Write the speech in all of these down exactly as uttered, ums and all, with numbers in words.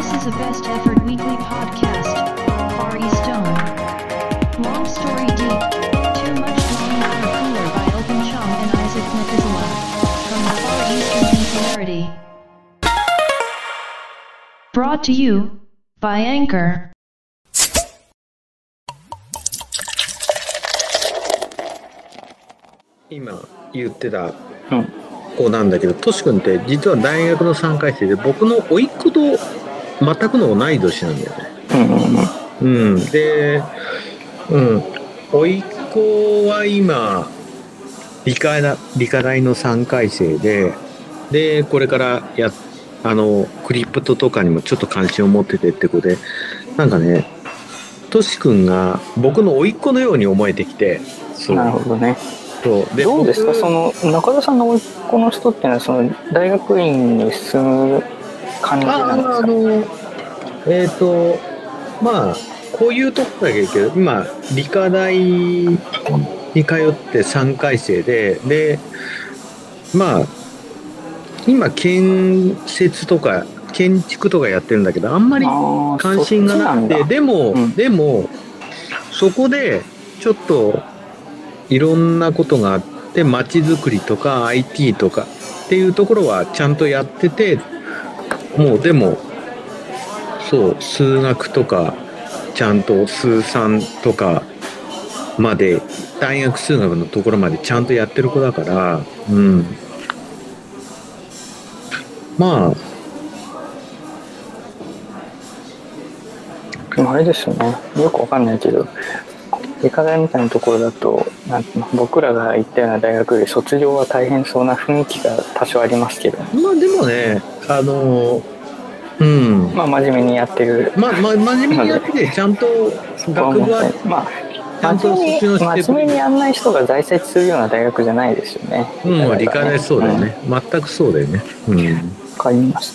This is a best effort weekly podcast. Far East Zone. Long story deep. Too much long water cooler by Open Chong and Isaac Methuselah. From the Far Eastern Singularity. Brought to you by Anchor. 今言ってたうん子なんだけど、トシ君って実は大学のさんかい生で僕の甥っ子と全くの同い年なんだよね。 うんうんうんうん、で、うん、甥っ子は今理科だ理科大のさんかい生で、でこれからやあのクリプトとかにもちょっと関心を持っててってことで、なんかね、トシ君が僕の甥っ子のように思えてきて、そうなるほどね。 そうでどうですか、 僕その中田さんの甥っ子の人っていうのはその大学院に進む感じなんですか？ あのえっ、とまあこういうとこだけど、今理科大に通ってさんかい生で、でまあ今建設とか建築とかやってるんだけど、あんまり関心がなくて、でも、うん、でもそこでちょっといろんなことがあって、街づくりとか アイティー とかっていうところはちゃんとやってて、もうでもそう数学とかちゃんと数算とかまで、大学数学のところまでちゃんとやってる子だから、うん、まああれですよね、よくわかんないけど理科大みたいなところだと、なんていうの、僕らが行ったような大学より卒業は大変そうな雰囲気が多少ありますけど、 まあでもね、あのうんまあ真面目にやってる、 まあ、まあ、真面目にやっててちゃんと学部はまあ真面目に真面目にやんない人が在籍するような大学じゃないですよね。 うん、理科大そうだよね、うん、全くそうだよね。うん、 わかりました。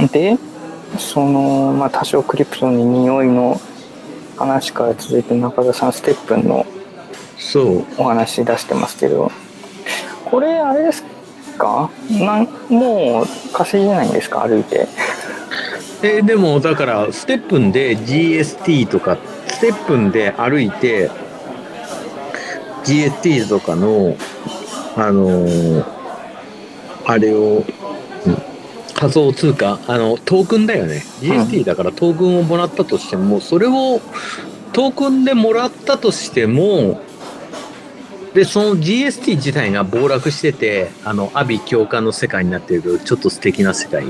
で、そのまあ多少クリプトの匂いの話から続いて中田さんステップンのお話出してますけど、これあれですか、なんもう稼げないんですか、歩いて。 えでもだからステップンで ジーエスティー とかステップンで歩いて ジーエスティー とかのあのー、あれを、うん、仮想通貨、あのトークンだよね、 ジーエスティー だからトークンをもらったとしても、それをトークンでもらったとしても、でその ジーエスティー 自体が暴落してて、あの阿鼻教官の世界になっているちょっと素敵な世界、うん、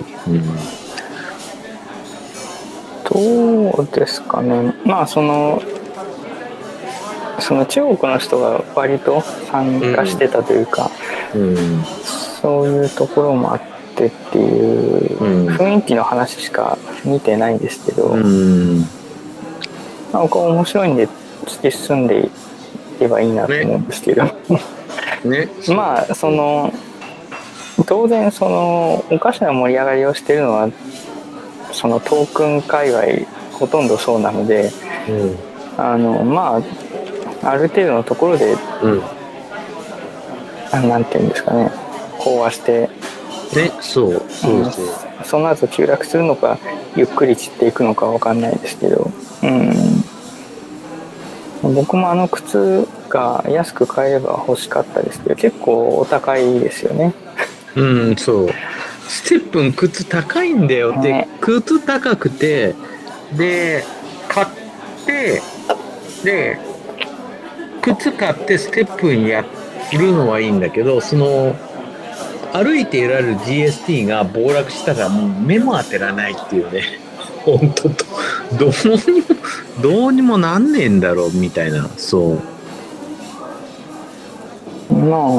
どうですかね。まあそのその中国の人が割と参加してたというか、うんうん、そういうところもあってっていう雰囲気の話しか見てないんですけど、うん、まあ、僕は面白いんで突き進んでいけばいいなと思うんですけど、ねね、まあその当然そのおかしな盛り上がりをしているのはそのトークン界隈ほとんどそうなので、うん、あのまあある程度のところで、うん、なんていうんですかね、飽和してね、そうそうそう、 うん、その後急落するのかゆっくり散っていくのかわかんないですけど、うん、僕もあの靴が安く買えれば欲しかったですけど、結構お高いですよね。 うん、そう、ステップン靴高いんだよ、ね、で靴高くて、で買ってで靴買ってステップンやるのはいいんだけど、その歩いていられる ジーエスティー が暴落したらもう目も当てられないっていうね、本当とどうにもどうにもなんねえんだろうみたいな。そう、 まあ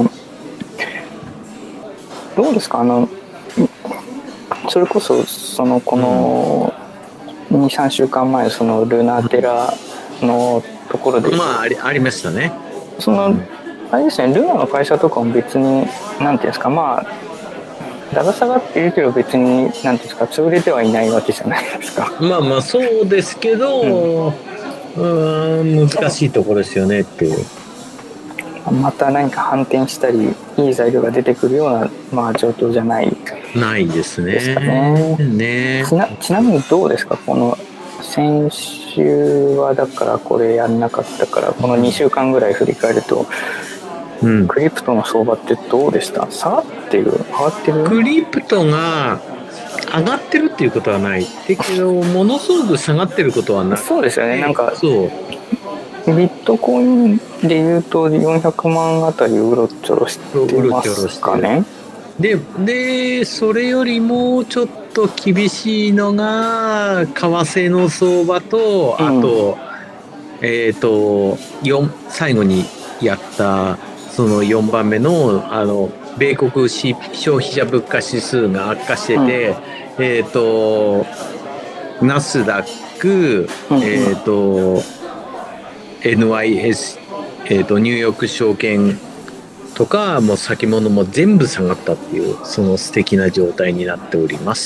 どうですか、あのそれこそそのこの に,さん 週間前、そのルナテラのところで、 まああり、ありましたね。 その、うん、あれですね、ルナの会社とかも別になんていうんですか、まあだら下がっているけど別になんていうんですか、潰れてはいないわけじゃないですか。 まあまあそうですけど、うん、うーん難しいところですよねっていう。 また何か反転したりいい材料が出てくるような、まあ、状況じゃないないですね。 ですかね。 ねちな、ちなみにどうですか、この先週はだからこれやんなかったから、このにしゅうかんぐらい振り返ると、うん、クリプトの相場ってどうでした？下がってる？上がってる？ クリプトが上がってるっていうことはない。だけど、ものすごく下がってることはない。 そうですよね。なんか、 そう。 ビットコインでいうとよんひゃくまんあたりうろちょろしてますかね。 で、で、それよりもちょっと厳しいのが、為替の相場と、あと、うん、えっと、よん、最後にやった、そのよんばんめの、あの、米国消費者物価指数が悪化してて、うん、えっと、ナスダック、うん、えっと、エヌワイエス、えっと、ニューヨーク証券とか、もう先物も全部下がったっていう、その素敵な状態になっております。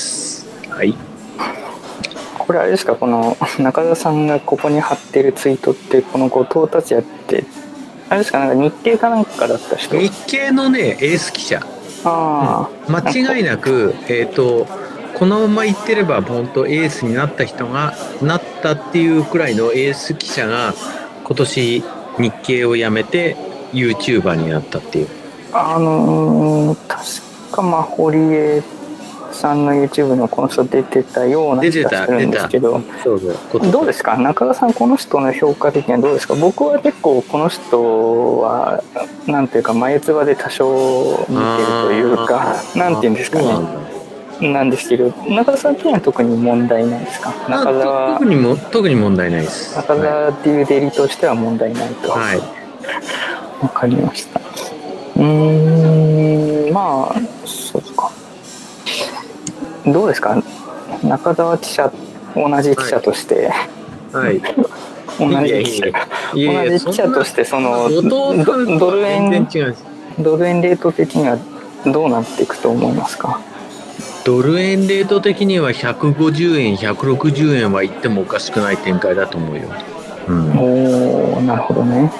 はい。 これあれですか、この中田さんがここに貼ってるツイートって、この後藤達也って、あれですか、なんか日経かなんかだった人？ 日経のね、エース記者。 ああ、うん、間違いなく、えっと、このままいってれば、本当エースになった人が、なったっていうくらいのエース記者が、今年日経を辞めて、YouTuber になったっていう。 あのー、確かまあ堀江さんの YouTube のこの人出てたような気がするんですけど、どうですか、中田さん、この人の評価的にはどうですか？僕は結構この人はなんていうか眉唾で多少見てるというか、なんていうんですかね、なんですけど、中田さん的には特に問題ないですか？中田は特にも特に問題ないです。 中田っていうデリとしては問題ないと。 はい。 わかりました。うーん、まあそうか。どうですか、中澤記者、同じ記者として、 はい、 同じ記者、同じ記者としてそのド, ドル円ドル円レート的にはどうなっていくと思いますか？ ドル円レート的にはひゃくごじゅうえん、ひゃくろくじゅうえんはいってもおかしくない展開だと思うよ。 うん、おー、なるほどね。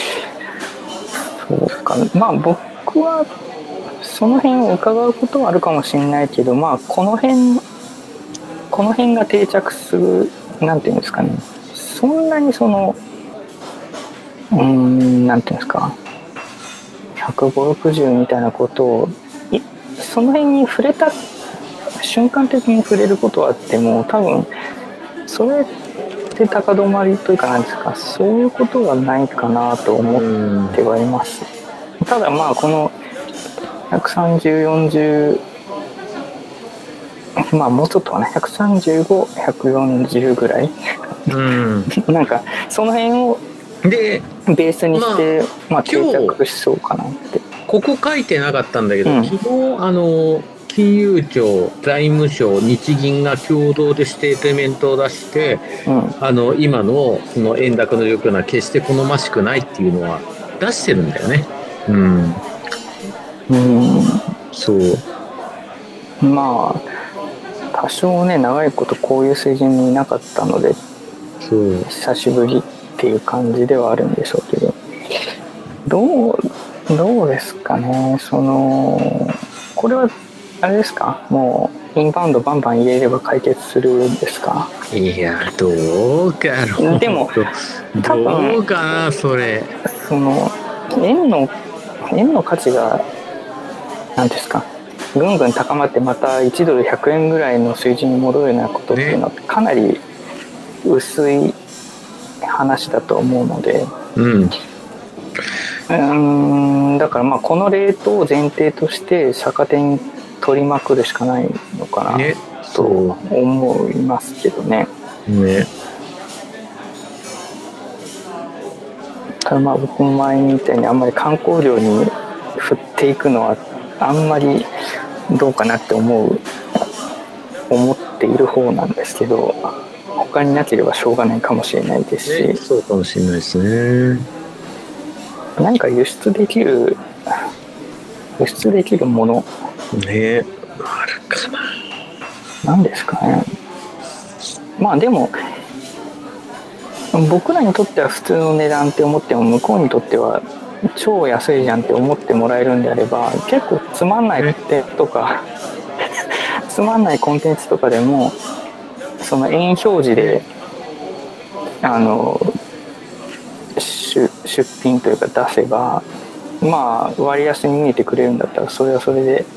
そうか。まあ僕はその辺を伺うことはあるかもしれないけど、まあこの辺この辺が定着する、なんていうんですかね、そんなにそのうーんなんていうんですか、ひゃくごじゅう、ろくじゅうみたいなことをその辺に触れた瞬間的に触れることはあっても、多分それで高止まりというか、なんですか、そういうことはないかなと思ってはいます。ただまあこのひゃくさんじゅう、よんじゅう、まあもうちょっとかな、ひゃくさんじゅうご、ひゃくよんじゅうぐらい、うん、なんかその辺をでベースにして、まあ、まあ、定着しそうかなって。 ここ書いてなかったんだけど、うん、昨日あの金融庁、財務省、日銀が共同でステートメントを出して、うん、あの今のその円高の状況は決して好ましくないっていうのは出してるんだよね。うん。 うん、 そう。 まあ多少ね、長いことこういう水準にいなかったので、 そう久しぶりっていう感じではあるんでしょうけど、どうどうですかね。そのこれはあれですか、もうインバウンドバンバン入れれば解決するんですか？ いや、どうかな。 でも多分どうかな、それ。 その円の円の価値が何ですか、ぐんぐん高まってまたいちドルひゃくえんぐらいの水準に戻るようなことっていうのはかなり薄い話だと思うので、 うん、うーん、だからまあこのレートを前提として逆手に取りまくるしかないのかなと思いますけどね。 ね。 ただまあ僕も前に言ったように、あんまり観光業に振っていくのはあんまりどうかなって思う思っている方なんですけど、他になければしょうがないかもしれないですし、 ね、そうかもしれないですね。 何か輸出できる輸出できるものね、あるかな。 なんですかね。まあでも僕らにとっては普通の値段って思っても、向こうにとっては超安いじゃんって思ってもらえるんであれば、結構つまんないってとかつまんないコンテンツとかでもその円表示であの出, 出品というか出せばまあ割安に見えてくれるんだったらそれはそれで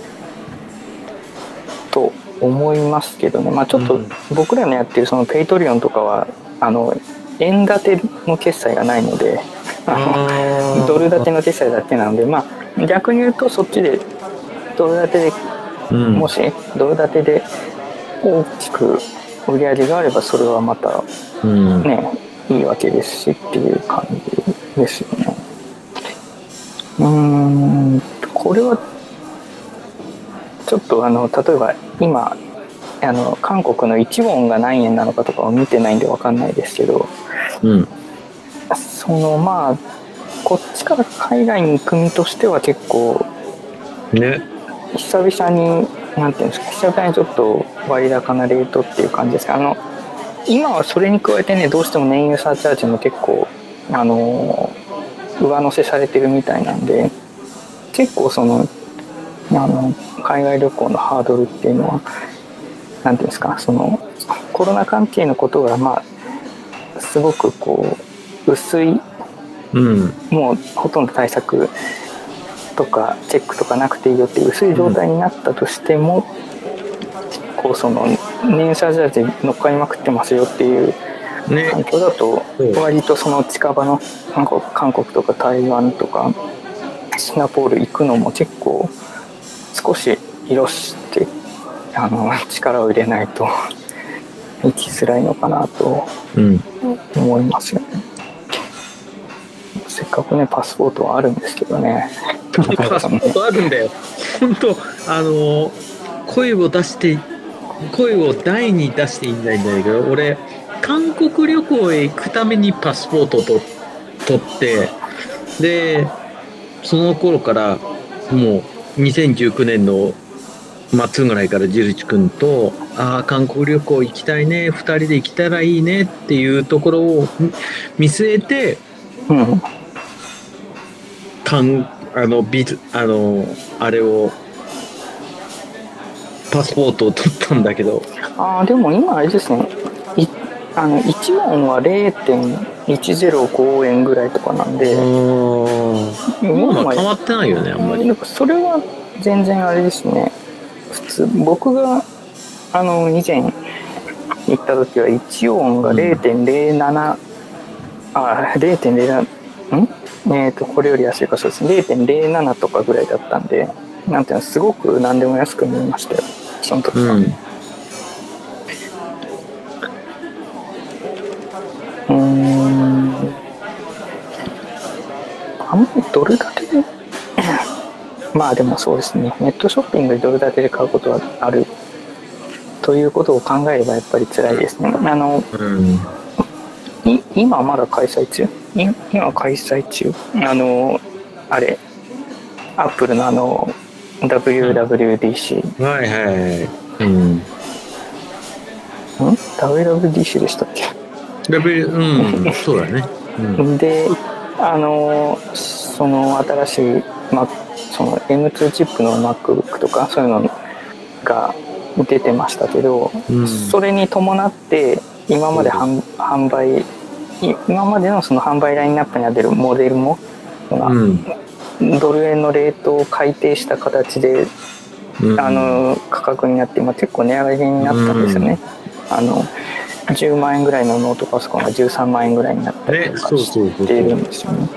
と思いますけどね。まあちょっと僕らのやってるそのペイトリオンとかはあの円建ての決済がないのであのドル建ての決済だけなので、まあ逆に言うとそっちでドル建てで、うん、もしドル建てで大きく売り上げがあればそれはまたね、うん、いいわけですしっていう感じですよね。うーんこれはちょっとあの例えば今あの韓国のいちウォンが何円なのかとかを見てないんで分かんないですけど、うん、そのまあこっちから海外に行く身としては結構ね久々になんていうんですか久々にちょっと割高なレートっていう感じですか。あの今はそれに加えてねどうしても燃油サーチャージも結構あの上乗せされてるみたいなんで結構そのあの海外旅行のハードルっていうのはなんていうんですかそのコロナ関係のことがまあすごくこう薄い、うん、もうほとんど対策とかチェックとかなくていいよっていう薄い状態になったとしても、うん、こうその燃油サーチャージ乗っかりまくってますよっていう環境だと割とその近場の韓国、韓国とか台湾とかシンガポール行くのも結構少し色してあの力を入れないと行きづらいのかなと思いますよね、うん、せっかくねパスポートはあるんですけどねパスポートあるんだよ本当あの声を出して声を大に出していいんだけど俺韓国旅行へ行くためにパスポートを取ってでその頃からもうにせんじゅうきゅうねんの末ぐらいからジルチ君とああ韓国旅行行きたいねふたりで行けたらいいねっていうところを見据えて、うん、かんあのビズあのあれをパスポートを取ったんだけどああでも今あれですねいあのいちウォンは れいてんいちゼロご 円ぐらいとかなんで今は変わってないよねあんまりそれは全然あれですね普通僕があの以前行った時はいちウォンが れいてんれいなな、うん、あ れいてんれいなな んえーとこれより安いかそうですね れいてんれいなな とかぐらいだったんでなんていうのすごく何でも安く見えましたよその時は、うんうーんあんまりドル建てでまあでもそうですねネットショッピングでドル建てで買うことはあるということを考えればやっぱり辛いですねあの、うん、い今はまだ開催中今開催中あのあれアップルのあの ダブリューダブリューディーシー、 うん、はいはいはいうん、んダブリューダブリューディーシー でしたっけ W うんそうだね、 うん、であのその新しい、ま、その エムツー チップの MacBook とかそういうのが出てましたけど、うん、それに伴って今まで販販売今までのその販売ラインナップに出るモデルも、うん、ドル円のレートを改定した形で、うん、あの価格になって、まあ、結構値上げになったんですよね、うん、あのじゅうまんえんぐらいのノートパソコンがじゅうさんまんえんぐらいになったりとかしているんですよね。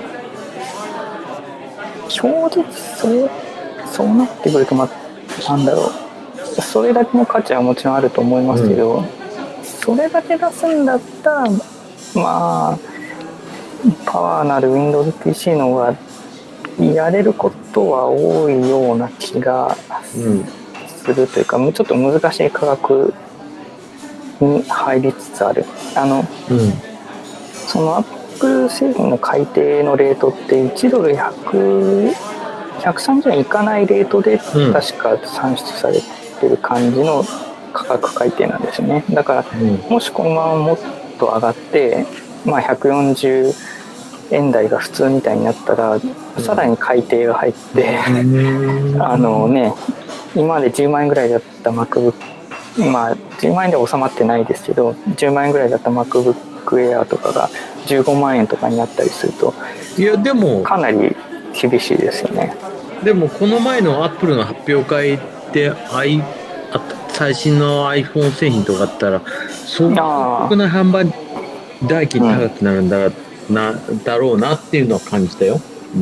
正直そうそうなってくると、まあ、なんだろうそれだけの価値はもちろんあると思いますけど、うん、それだけ出すんだったらまあパワーなる Windows ピーシー の方がやれることは多いような気がするというか、うん、ちょっと難しい価格に入りつつあるあの、うん、そのアップル製品の改定のレートっていちドルひゃく、ひゃくさんじゅうえんいかないレートで確か算出されてる感じの価格改定なんですよね。だから、うん、もし今後もっと上がって、まあ、ひゃくよんじゅうえん台が普通みたいになったら、うん、さらに改定が入って、うん、あのね今までじゅうまんえんぐらいだった MacBook、まあじゅうまんえんでは収まってないですけど、じゅうまんえんぐらいだった MacBook Air とかがじゅうごまんえんとかになったりすると、 いやでもかなり厳しいですよね。 でもこの前のアップルの発表会で、I、最新の iPhone 製品とかあったら相当な販売代金高くなるんだ、うん、なだろうなっていうのは感じたよ。うん、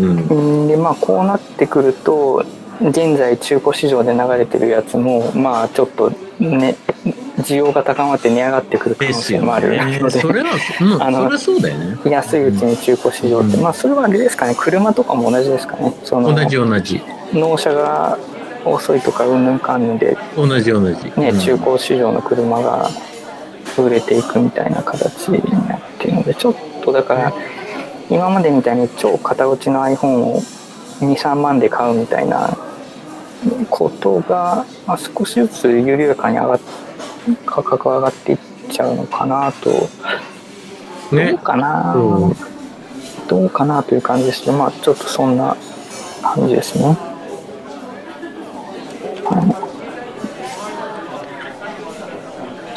でまあこうなってくると現在中古市場で流れてるやつもまあちょっとね需要が高まって値上がってくる可能性もあるので、 それは、うん、あのそれはそうだよね。 安いうちに中古市場って、うん、まあそれはあれですかね、車とかも同じですかね。その同じ同じ。 納車が遅いとかうんぬんかんぬんで同じ同じ。 ね、うん、中古市場の車が売れていくみたいな形になっているので、ちょっとだから今までみたいに超型落ちの iPhone をにさんまんで買うみたいなことが、まあ、少しずつ緩やかに上がっ価格が上がっていっちゃうのかなと、ね、どうかな、うん、どうかなという感じですけど、まあちょっとそんな感じですね。はい、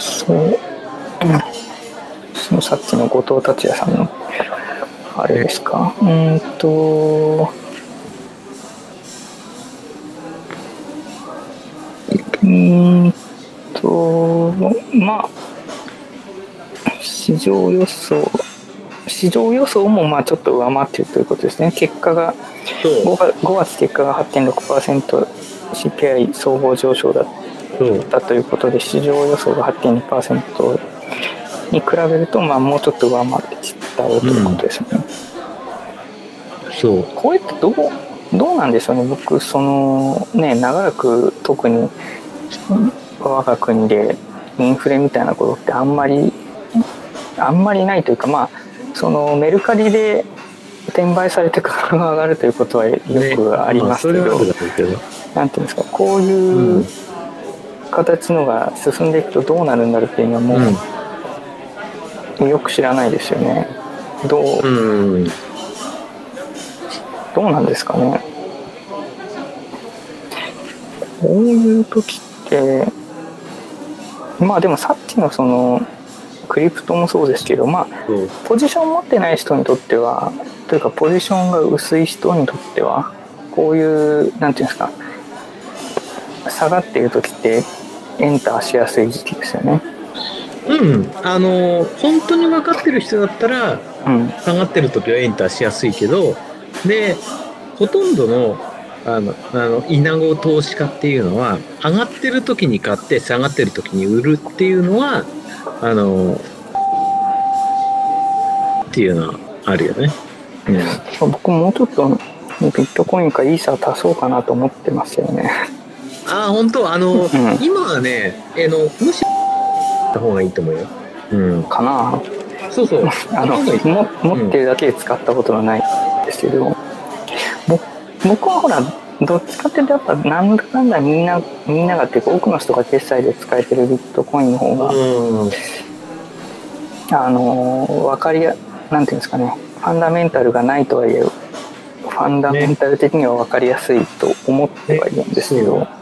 そう、うん、そのさっきの後藤達也さんのあれですか、うんとうんとまあ市場予想市場予想もまあちょっと上回っているということですね。結果がごがつ、ごがつ結果が はちてんろくパーセント シーピーアイ 総合上昇だったということで、市場予想が はちてんにパーセント に比べるとまあもうちょっと上回ってきたということですね。 うん、そうこれってどうどうなんでしょうね。僕そのね長らく特に我が国でインフレみたいなことってあんまりあんまりないというか、まあそのメルカリで転売されて価格が上がるということはよくありますけど、ね、まあ、なんていうんですか、こういう形のが進んでいくとどうなるんだろうっていうのはもう、うん、よく知らないですよね。どう、うん、どうなんですかね。こういう時ってまあでもさっきのそのクリプトもそうですけど、まあポジション持ってない人にとってはというかポジションが薄い人にとってはこういうなんていうんですか、下がっている時ってエンターしやすい時期ですよね。 うん、あの本当に分かってる人だったら、うん、下がってる時はエンターしやすいけど、でほとんどのあのあのイナゴ投資家っていうのは上がってる時に買って下がってる時に売るっていうのはあのっていうのはあるよね。 うん、僕もうちょっとビットコインかイーサー足そうかなと思ってますよね。 ああ本当あの、うん、今はねあのむしろった方がいいと思うよ。うん、 かな。 そうそうあのも持ってるだけで使ったことはないんですけど、うん、僕はほらどっちかっていうとやっぱなんだかんだみんなみんながっていうか多くの人が決済で使えてるビットコインの方が、うん、あの分かりやなんていうんですかね、ファンダメンタルがないとはいえファンダメンタル的には分かりやすいと思ってはいるんですけど、ね、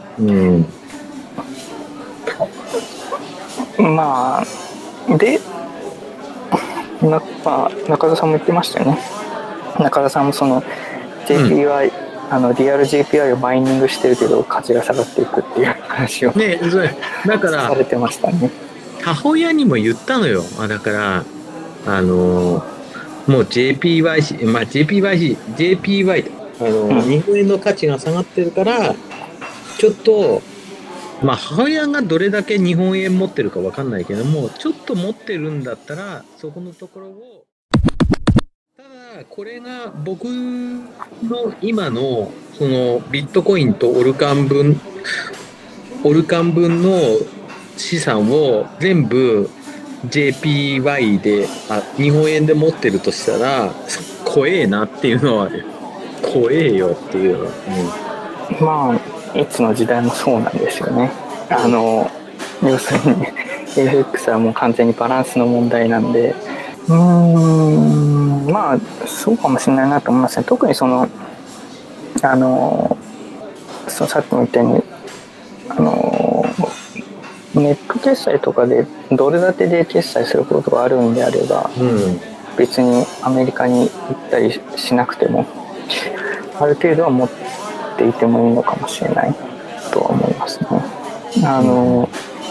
うん、まあでな、まあ、中田さんも言ってましたよね。中田さんもその ジェーピーワイ、うん、あのリアル ジェーピーワイ をマイニングしてるけど価値が下がっていくっていう話を、 ね、だからされてましたね。 母親にも言ったのよ。あだからあのもう ジェーピーワイシー、まあ ジェーピーワイシー、ジェーピーワイ あの、うん、日本円の価値が下がってるからちょっとまあ母親がどれだけ日本円持ってるか分かんないけども、ちょっと持ってるんだったらそこのところを、ただこれが僕の今のそのビットコインとオルカン分オルカン分の資産を全部 ジェーピーワイ であ日本円で持ってるとしたら怖えなっていうのはある。怖えよっていうのは、 うん、まあいつの時代もそうなんですよね。あの要するに エフエックス はもう完全にバランスの問題なんで、うーんまあそうかもしれないなと思いますね。特にそのあのそのさっきも言ったようにあのネット決済とかでドル建てで決済することがあるんであれば、うん、別にアメリカに行ったりしなくてもある程度は持っていてもいいのかもしれないとは思いますね。あの、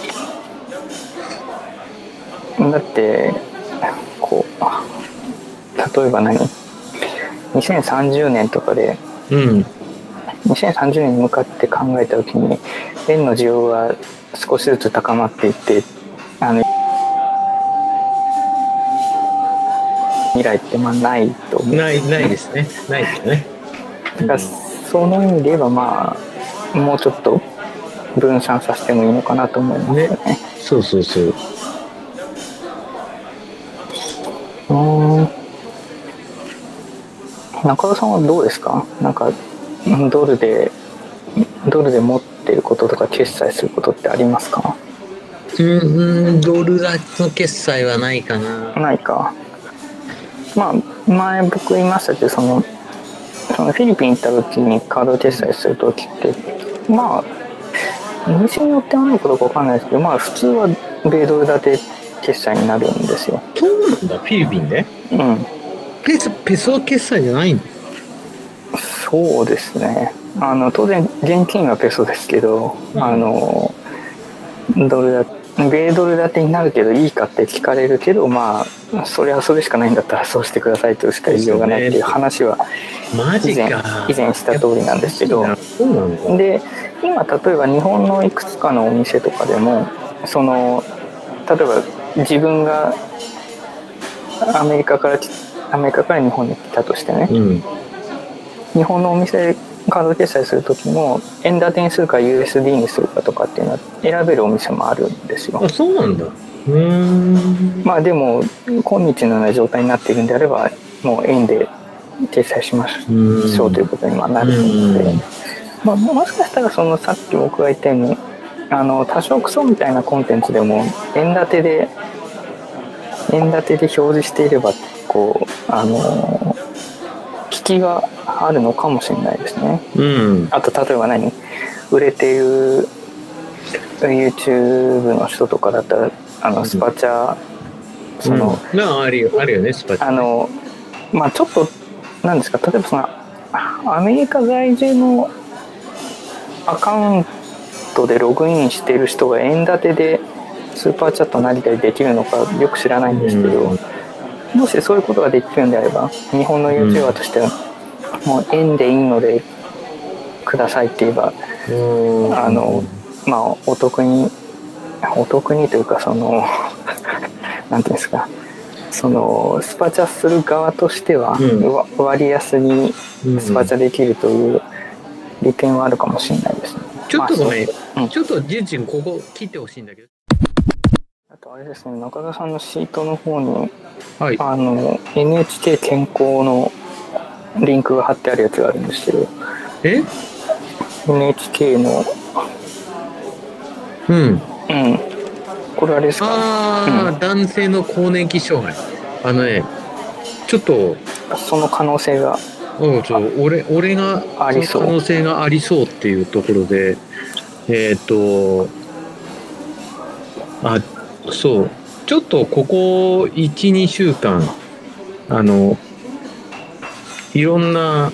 うん、だってこう例えば何にせんさんじゅうねんとかで、うん、にせんさんじゅうねんに向かって考えた時に円の需要が少しずつ高まっていって、あの未来ってまあないと思う、ね、 ないないですねないですね。 だからその意味で言えばまあもうちょっと分散させてもいいのかなと思いますよね。ね、 そうそうそう。 うん。中田さんはどうですか？なんかドルでドルで持ってることとか決済することってありますか？ うん、ドル建ての決済はないかな。 ないか。まあ前僕言いましたけど、そのそのフィリピン行った時にカード決済する時ってまあお店によってあるのかどうかわかんないですけど、まあ普通は米ドル建て決済になるんですよ。 そうなんだ。フィリピンで？うん。ペソペソ決済じゃないの？ そうですね。あの当然現金はペソですけど、うん、あのドルだ米ドル建てになるけどいいかって聞かれるけど、まあそれはそれしかないんだったらそうしてくださいとしか言いようがないっていう話は以前以前した通りなんですけど、で今例えば日本のいくつかのお店とかでもその例えば自分がアメリカからアメリカから日本に来たとしてね、うん、日本のお店でカード決済するときも円建てにするか ユーエスディー にするかとかっていうのは選べるお店もあるんですよ。 あ、そうなんだ。うーん。 まあでも今日のような状態になっているんであればもう円で決済しましょうということになると思うので、まあ、もしかしたらそのさっき僕が言ったようにあの多少クソみたいなコンテンツでも円建てで円建てで表示していればこうあの効きがあるのかもしれないですね。うん、あと例えば何売れている YouTube の人とかだったらあのスパチャ、うん、 その、うん、まああるよあるよねスパチャ。 あのまあちょっとなんですか、例えばそのアメリカ在住のアカウントでログインしている人が円建てでスーパーチャットなりたりできるのかよく知らないんですけど、うん、もしそういうことができるんであれば日本の YouTuber としてはもう円でいいのでくださいって言えば、うん、あのまあお得にお得にというかそのなんていうんですか、そのスパチャする側としては、うん、割安にスパチャできるという利点はあるかもしれないですね。 ちょっとごめん、まあうん、ちょっとジュンジンここ切ってほしいんだけど、 あとあれですね、中田さんのシートの方に、はい、あの エヌエイチケー 健康のリンクが貼ってあるやつがあるんですけど、 えエヌエイチケー のうんうんこれあれですか、 ああ、うん、男性の更年期障害、あのねちょっとその可能性がうん、ちょ俺俺がありそう、 可能性がありそうっていうところで、えっとあそうちょっとここ いちにしゅうかんあのいろんな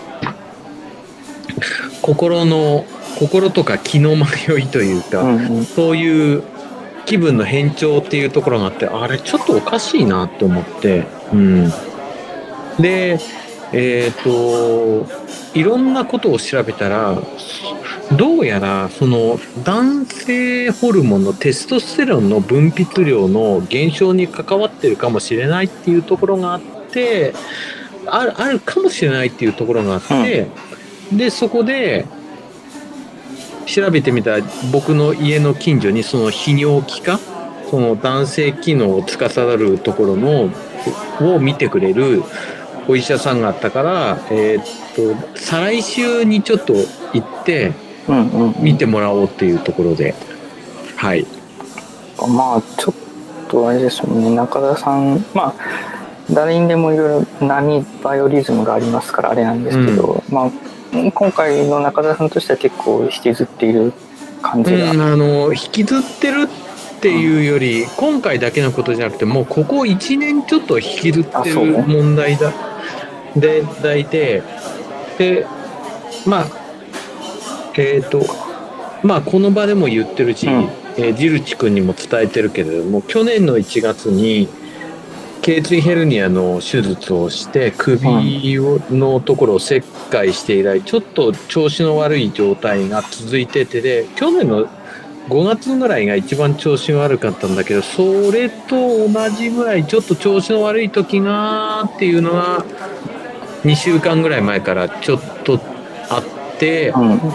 心の心とか気の迷いというか、うんうん、そういう気分の変調っていうところがあって、あれちょっとおかしいなと思って、うん、でえっといろんなことを調べたらどうやらその男性ホルモンのテストステロンの分泌量の減少に関わってるかもしれないっていうところがあってある、あるかもしれないっていうところがあって、うん、でそこで調べてみたら僕の家の近所にその泌尿器科その男性機能を司るところのを見てくれるお医者さんがあったから、えー、っと再来週にちょっと行って見てもらおうっていうところで、はい。 まあちょっとあれですよね、中田さん、まあ誰にでもいろいろ波バイオリズムがありますからあれなんですけど、うん、まあ今回の中田さんとしては結構引きずっている感じが、 うん、あの引きずってるっていうより、うん、今回だけのことじゃなくてもうここいちねんちょっと引きずってる問題だ、でだいてでまあえっ、ー、とまあこの場でも言ってるし、うん、えー、ジルチ君にも伝えてるけれども、去年のいちがつに頸椎ヘルニアの手術をして首のところを切開して以来ちょっと調子の悪い状態が続いてて、で去年のごがつぐらいが一番調子が悪かったんだけど、それと同じぐらいちょっと調子の悪い時がっていうのがにしゅうかんぐらい前からちょっとあって、うん、うん、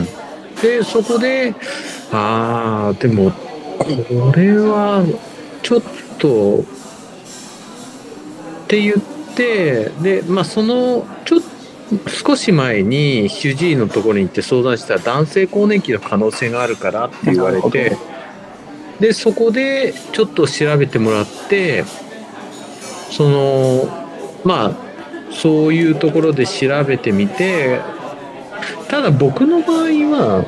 でそこでああでもこれはちょっとって言ってで、まあ、そのちょっと少し前に主治医のところに行って相談したら男性更年期の可能性があるからって言われて、でそこでちょっと調べてもらって、そのまあそういうところで調べてみて、ただ僕の場合は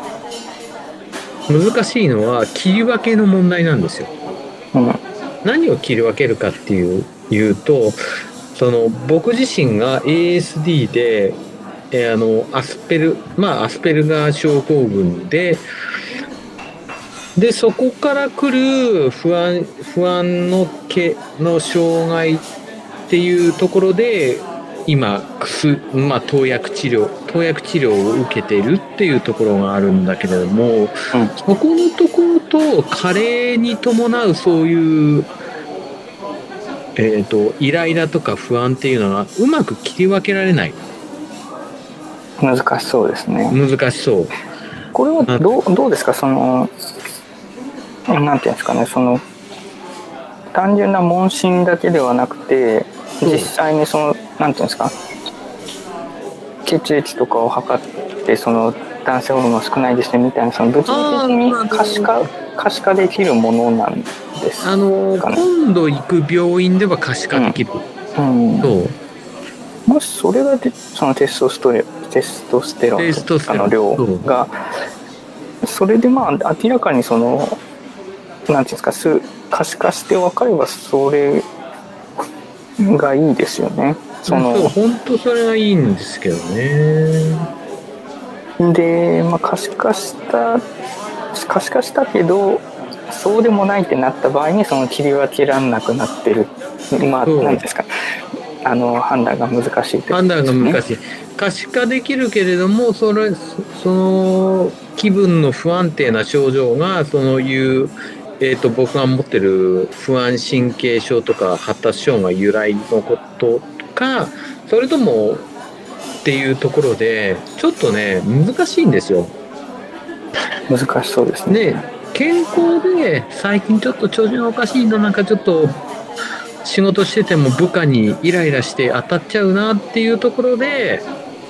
難しいのは切り分けの問題なんですよ、うん、何を切り分けるかっていう言うと、その僕自身が エーエスディー で、えー、あのアスペルまあアスペルガー症候群ででそこから来る不安不安の毛の障害っていうところで今薬、まあ、投薬治療投薬治療を受けているっていうところがあるんだけれども、うん、そこのところと加齢に伴うそういうえーと、イライラとか不安っていうのはうまく切り分けられない。 難しそうですね。 難しそう。 これはどう、どうですか、そのなんていうんですかね、その単純な問診だけではなくて実際にそのなんていうんですか、血液とかを測ってその男性ホルモン少ないですねみたいな、その物理的に可視化可視化できるものなんですかね。 あの今度行く病院では可視化できる、うんうん、そうもしそれがでそのテストステロテストステロンとかの量がそれでまあ明らかにそのなんていうんですか可視化して分かればそれがいいですよね。 そのそう本当それがいいんですけどね。 で、まあ、可視化した可視化したけどそうでもないってなった場合にその切り分けられなくなってる、まあ何ですか、あの判断が難しい、ね、 判断が難しい。可視化できるけれどもそれその気分の不安定な症状がそのいう、えー、と僕が持ってる不安神経症とか発達障害由来のことか、それともっていうところでちょっとね難しいんですよ。 難しそうですね。 ね、健康で最近ちょっと調子がおかしいの、なんかちょっと仕事してても部下にイライラして当たっちゃうなっていうところで、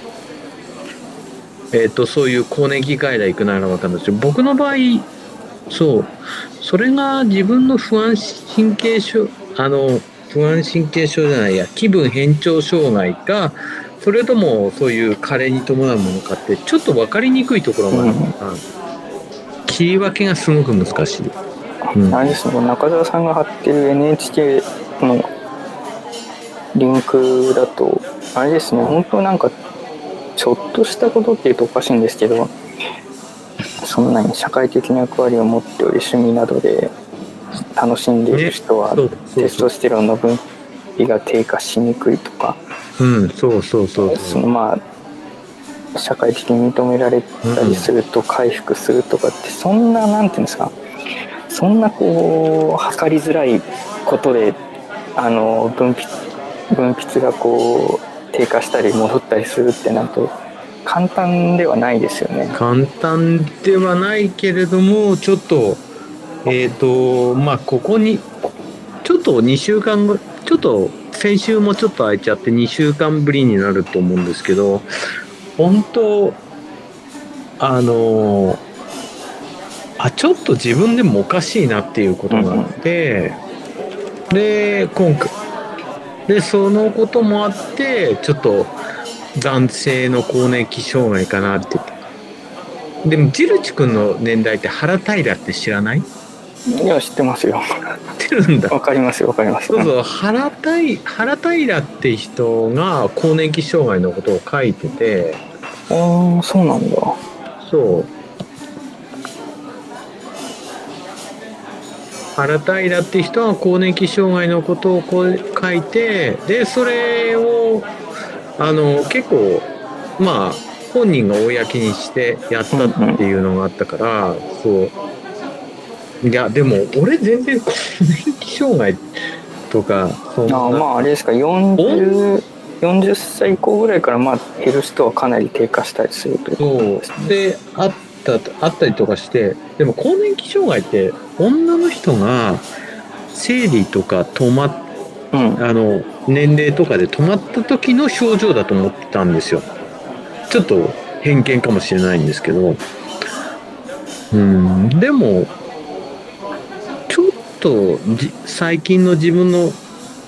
えー、とそういう更年期外来行くなら分かるんですよ。僕の場合そうそれが自分の不安神経症あの不安神経症じゃないや気分変調障害かそれともそういう加齢に伴うものかってちょっと分かりにくいところがあるから、うん、切り分けがすごく難しい、 うん、あれですね、中澤さんが貼ってる エヌエイチケー のリンクだとあれですね、本当なんかちょっとしたことっていうとおかしいんですけど、そんなに社会的な役割を持っており趣味などで楽しんでいる人は、ね、テストステロンの分泌が低下しにくいとか、 うん、そうそうそうそのまあ社会的に認められたりすると回復するとかって、そんななんていうんですか、そんなこう測りづらいことであの分泌分泌がこう低下したり戻ったりするってなると簡単ではないですよね。 簡単ではないけれどもちょっとえっとまあここにちょっとにしゅうかんちょっと先週もちょっと空いちゃってにしゅうかんぶりになると思うんですけど、本当あのあちょっと自分でもおかしいなっていうことがあって、うん、で今回でそのこともあってちょっと男性の更年期障害かなってでもジルチ君の年代って原平って知らない？ いや知ってますよ。 知ってるんだ。 わかりますよわかります。 そうそう、原平原平って人が更年期障害のことを書いてて。 ああそうなんだ。 そう原平って人は更年期障害のことをこう書いて、でそれをあの結構まあ本人が公にしてやったっていうのがあったから、うんうん、そういやでも俺全然更年期障害とかそんなあまああれですかよんじゅう、よんじゅっさい以降ぐらいからまあ減る人はかなり低下したりするということですね。 そうであったあったりとかして、でも更年期障害って女の人が生理とか止まっ、うん、あの年齢とかで止まった時の症状だと思ってたんですよ。ちょっと偏見かもしれないんですけど、うん、でもちょっと最近の自分の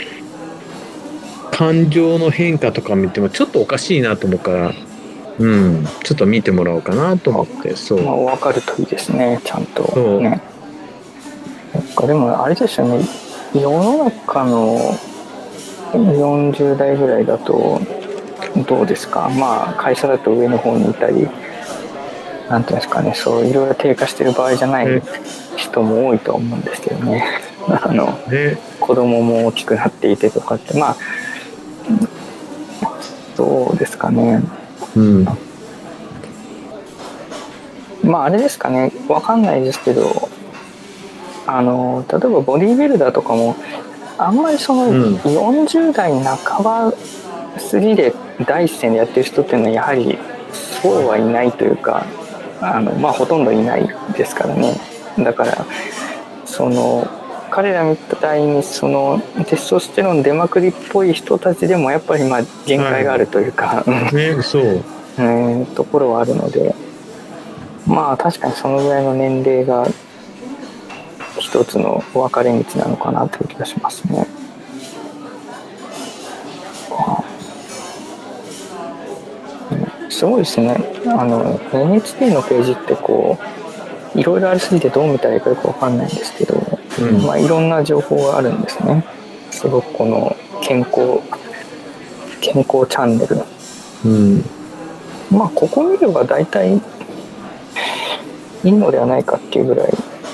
感情の変化とか見てもちょっとおかしいなと思うから、うん、ちょっと見てもらおうかなと思って。そう、 まあ、分かるといいですねちゃんとね。でもあれですよね、世の中のよんじゅう代ぐらいだとどうですか。まあ会社だと上の方にいたりなんていうんですかね、そういろいろ低下してる場合じゃない人も多いと思うんですけどね。あの子供も大きくなっていてとかってまあどうですかね。 うん、 まああれですかね、わかんないですけど、あの例えばボディービルダーとかもあんまりそのよんじゅう代半ば過ぎで第一線でやってる人っていうのはやはりそうはいないというか、あのまあほとんどいないですからね。だからその彼らみたいにそのテストステロン出まくりっぽい人たちでもやっぱりまあ限界があるというか、 はい、ね、そう、 えー、ところはあるので、まあ確かにそのぐらいの年齢が一つの分かれ道なのかなという気がしますね。すごいですね。あの エヌエイチケー のページってこういろいろありすぎてどう見たらいいかよく分かんないんですけど、うん、まあいろんな情報があるんですね。すごくこの健康健康チャンネル、 うん、 まあここ見れば大体いいのではないかっていうぐらい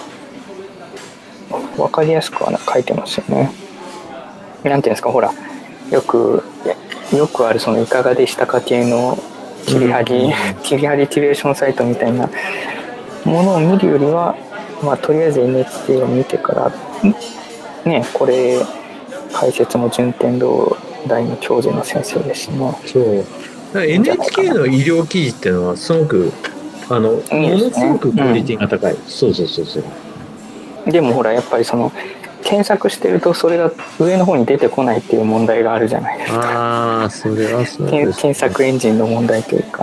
分かりやすくは書いてますよね。なんていうんですか、ほらよくよくあるそのいかがでしたか系の切り張り、うん、切り張りキュレーションサイトみたいなものを見るよりは、まあ、とりあえず エヌエイチケー を見てからね、これ解説も順天堂大の教授の先生ですしね。 そうだから エヌエイチケー の医療記事っていうのはすごくあの、 いいですね、 ものすごくクオリティが高い、うん、そうそうそうそう。 でもほらやっぱりその検索してるとそれが上の方に出てこないっていう問題があるじゃないですか。 ああ、それはそうですね。 検索エンジンの問題というか、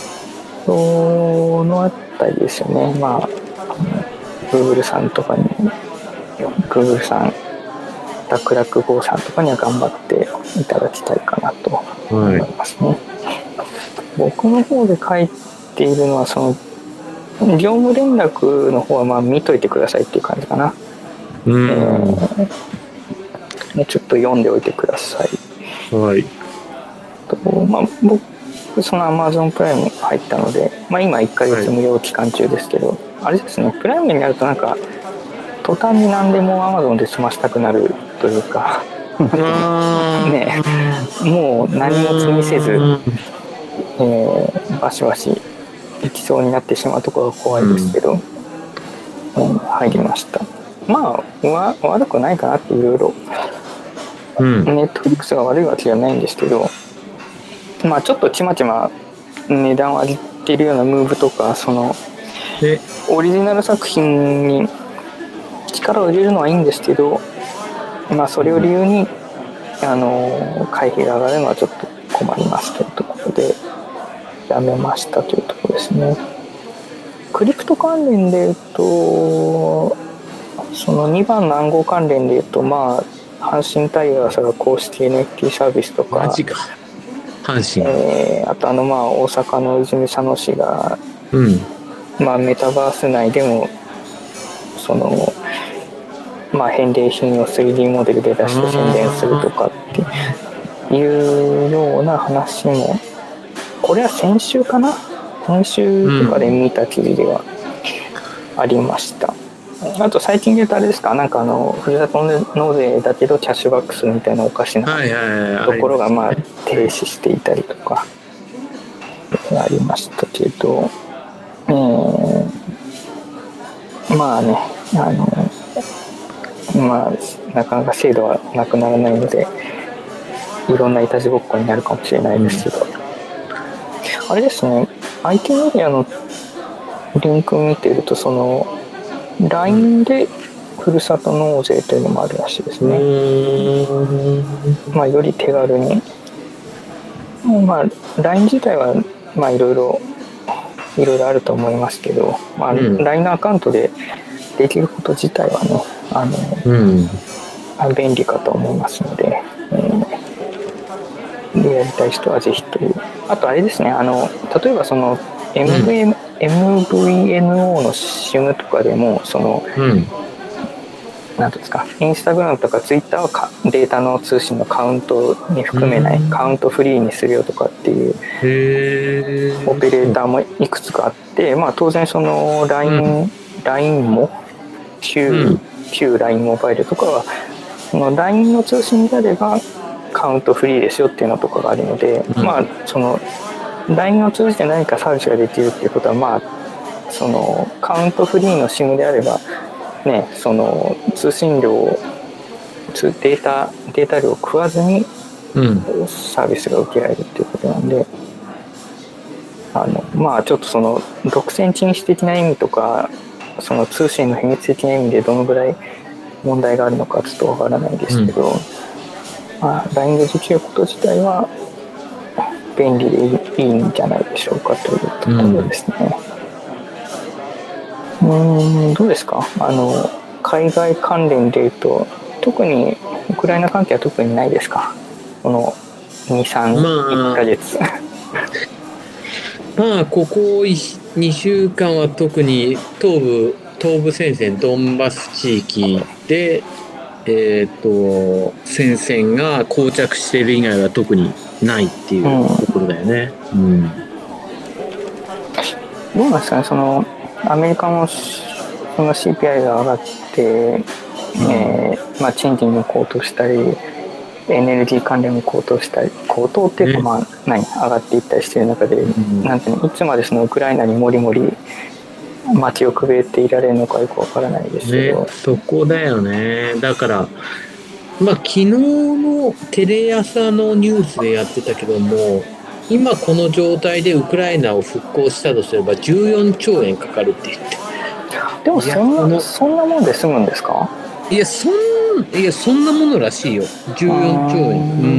そのあたりですよね。まあ Google さんとかに Google さんダクラクゴーさんとかには頑張っていただきたいかなと思いますね。はい、僕の方で書いているのはその業務連絡の方はまあ見といてくださいっていう感じかな。 うん、えー、ちょっと読んでおいてください。 はい。 とまあ、僕その Amazon プライム入ったので、まあ、今いっかげつ無料期間中ですけど、はい、あれですね、プライムになるとなんか途端に何でも Amazon で済ましたくなるというかね、もう何も気にせず、えー、バシバシいきそうになってしまうところが怖いですけど、うんうん、入りました。まあわ悪くないかなっていろいろ、ネットフリックスが悪いわけじゃないんですけど、まあちょっとちまちま値段を上げているようなムーブとか、そのオリジナル作品に力を入れるのはいいんですけど、まあそれを理由にあの会費が上がるのはちょっと困りますというところでやめましたというところですね。クリプト関連でいうと、そのにばんの暗号関連でいうと、まあ阪神タイガースが公式 エヌエフティー サービスとか、 マジか阪神、 えー、あとあのまあ大阪の泉佐野市が、 うん、 まあ、メタバース内でもその、まあ、返礼品を スリーディー モデルで出して宣伝するとかっていうような話も、これは先週かな、今週とかで見た記事ではありました。うん、あと最近で言うとあれですか、なんかあのふるさと納税だけどキャッシュバックするみたいなおかしなところがまあ停止していたりとかありましたけど、えー、まあね、あのまあなかなか制度はなくならないのでいろんないたちごっこになるかもしれないですけど、うん、あれですね、 アイティー メディアのリンク見てるとその ライン でふるさと納税というのもあるらしいですね。まあより手軽に、まあ ライン 自体はまあいろいろいろいろあると思いますけど、まあ ライン のアカウントでできること自体はね、あの、うん、便利かと思いますので、えー、でやりたい人はぜひという。あとあれですね、あの例えばその エムブイエヌ、うんエムブイエヌオー の シム とかでもその、うん、なんていうんですか、インスタグラムとかツイッターはデータの通信のカウントに含めない、うん、カウントフリーにするよとかっていうオペレーターもいくつかあって、まあ、当然その ライン、うん、ライン も旧、うん、旧 ライン モバイルとかはその ライン の通信であればカウントフリーですよっていうのとかがあるので、うん、まあそのライン を通じて何かサービスができるっていうことは、まあそのカウントフリーの シム であればね、その通信量をデータデータ量を食わずにサービスが受けられるっていうことなんで、あのまあちょっとその独占禁止的な意味とかその通信の秘密的な意味でどのぐらい問題があるのかちょっとわからないですけど、うん、まあ ライン でできること自体は便利でいいんじゃないでしょうかというところですね。うん、うーん、どうですか、あの海外関連でいうと特にウクライナ関係は特にないですか、このに、さん、いっかげつ。 まあここにしゅうかんは特に東部東部戦線ドンバス地域で、えー、と戦線が膠着している以外は特にないっていうところだよね。うんうん、 どうなんですかね、そのアメリカもその シーピーアイ が上がって、うんえーまあ、賃金も高騰したりエネルギー関連も高騰したり高騰っていうか、まあ、何上がっていったりしている中で、うん、なんていうの、いつまでそのウクライナにもりもり街をくべっていられるのかよくわからないですけど、 ね、そこだよね。だからまあ、昨日のテレ朝のニュースでやってたけども、今この状態でウクライナを復興したとすればじゅうよんちょうえんかかるって言って。 でもそんなそんなもんで済むんですか？ いやそんいやそんなものらしいよ、じゅうよんちょうえん。うん。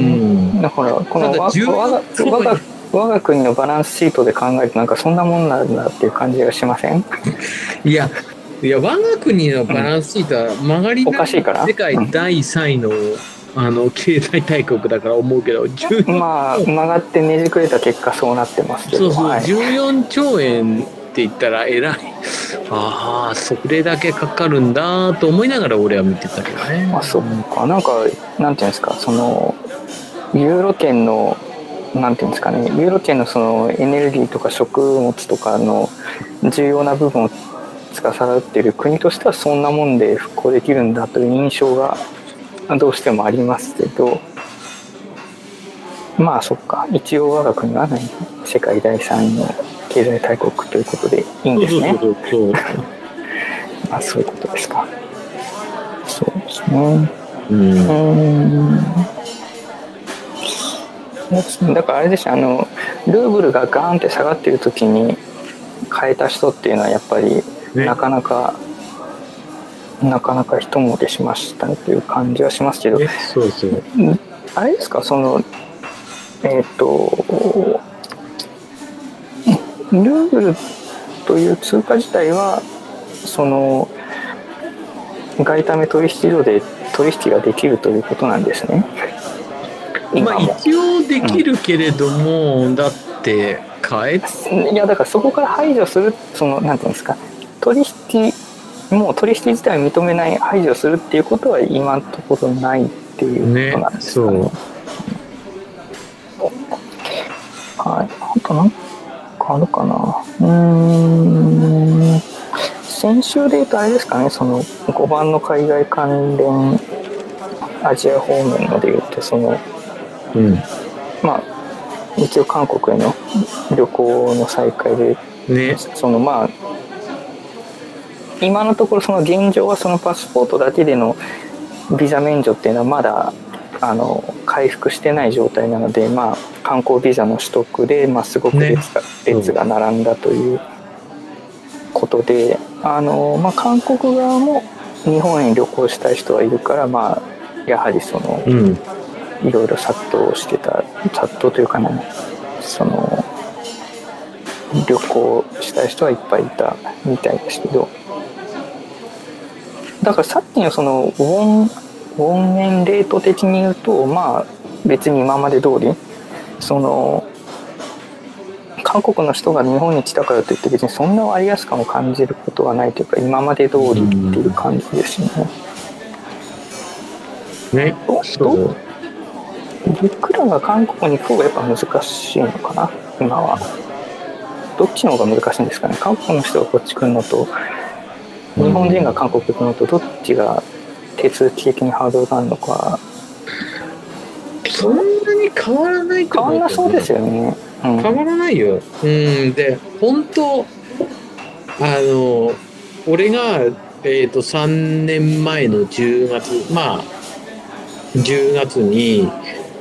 だからこの我が我が我が国のバランスシートで考えるとなんかそんなもんなんだっていう感じがしません？ いや。いや我が国のバランスシートは曲がりなり世界だいさんいの、うん、あの経済大国だから思うけど、 まあ曲がってねじくれた結果そうなってますけど、 そうそう、はい、じゅうよんちょうえんって言ったらえらい、ああそれだけかかるんだと思いながら俺は見てたけどね。 あ、そっか、なんかなんていうんですか、そのユーロ圏のなんていうんですかね、ユーロ圏のそのエネルギーとか食物とかの重要な部分を司っている国としてはそんなもんで復興できるんだという印象がどうしてもありますけど、まあそっか、一応我が国は、ね、世界だいさんいの経済大国ということでいいんですね。そうそうそうまあそういうことですか。そうですね。うん。うん、だからあれですよ、あのルーブルがガーンって下がっている時に変えた人っていうのはやっぱりね、なかなかなかなか一儲けしましたねという感じはしますけど、ね、 そうそう、 あれですか、そのえっとルーブルという通貨自体はその外為取引所で取引ができるということなんですね。 まあ一応できるけれども、うん、だって変えいやだからそこから排除する、そのなんていうんですか、取引もう取引自体を認めない、排除するっていうことは今のところないっていうことなんですかね。ね、そう。はい。あとなんかあるかな。うーん。先週で言うとあれですかね、そのごばんの海外関連アジア方面ので言うと、その、 うん、 まあ一応韓国への旅行の再開で、 ね、 そのまあ今のところその現状はそのパスポートだけでのビザ免除っていうのはまだあの回復してない状態なので、まあ、観光ビザの取得で、まあ、すごく列が、ね、列が並んだということで、あの、まあ、韓国側も日本へ旅行したい人はいるから、まあ、やはりその、うん、いろいろ殺到してた、殺到というかね、その旅行したい人はいっぱいいたみたいですけど、だからさっきのそのウォン、ウォン円レート的に言うと、まあ別に今まで通りその韓国の人が日本に来たからといって別にそんな割安感を感じることはないというか、今まで通りっていう感じですよね。ね、そう僕らが韓国に行く方がやっぱ難しいのかな今は。どっちの方が難しいんですかね。韓国の人がこっち来るのと日本人が韓国行くのとどっちが手続き的にハードルがあるのか。 そんなに変わらないと思う。 変わらなそうですよね。 うん、変わらないよ。うんで本当あの俺がえっとさんねんまえのじゅうがつ、まあじゅうがつに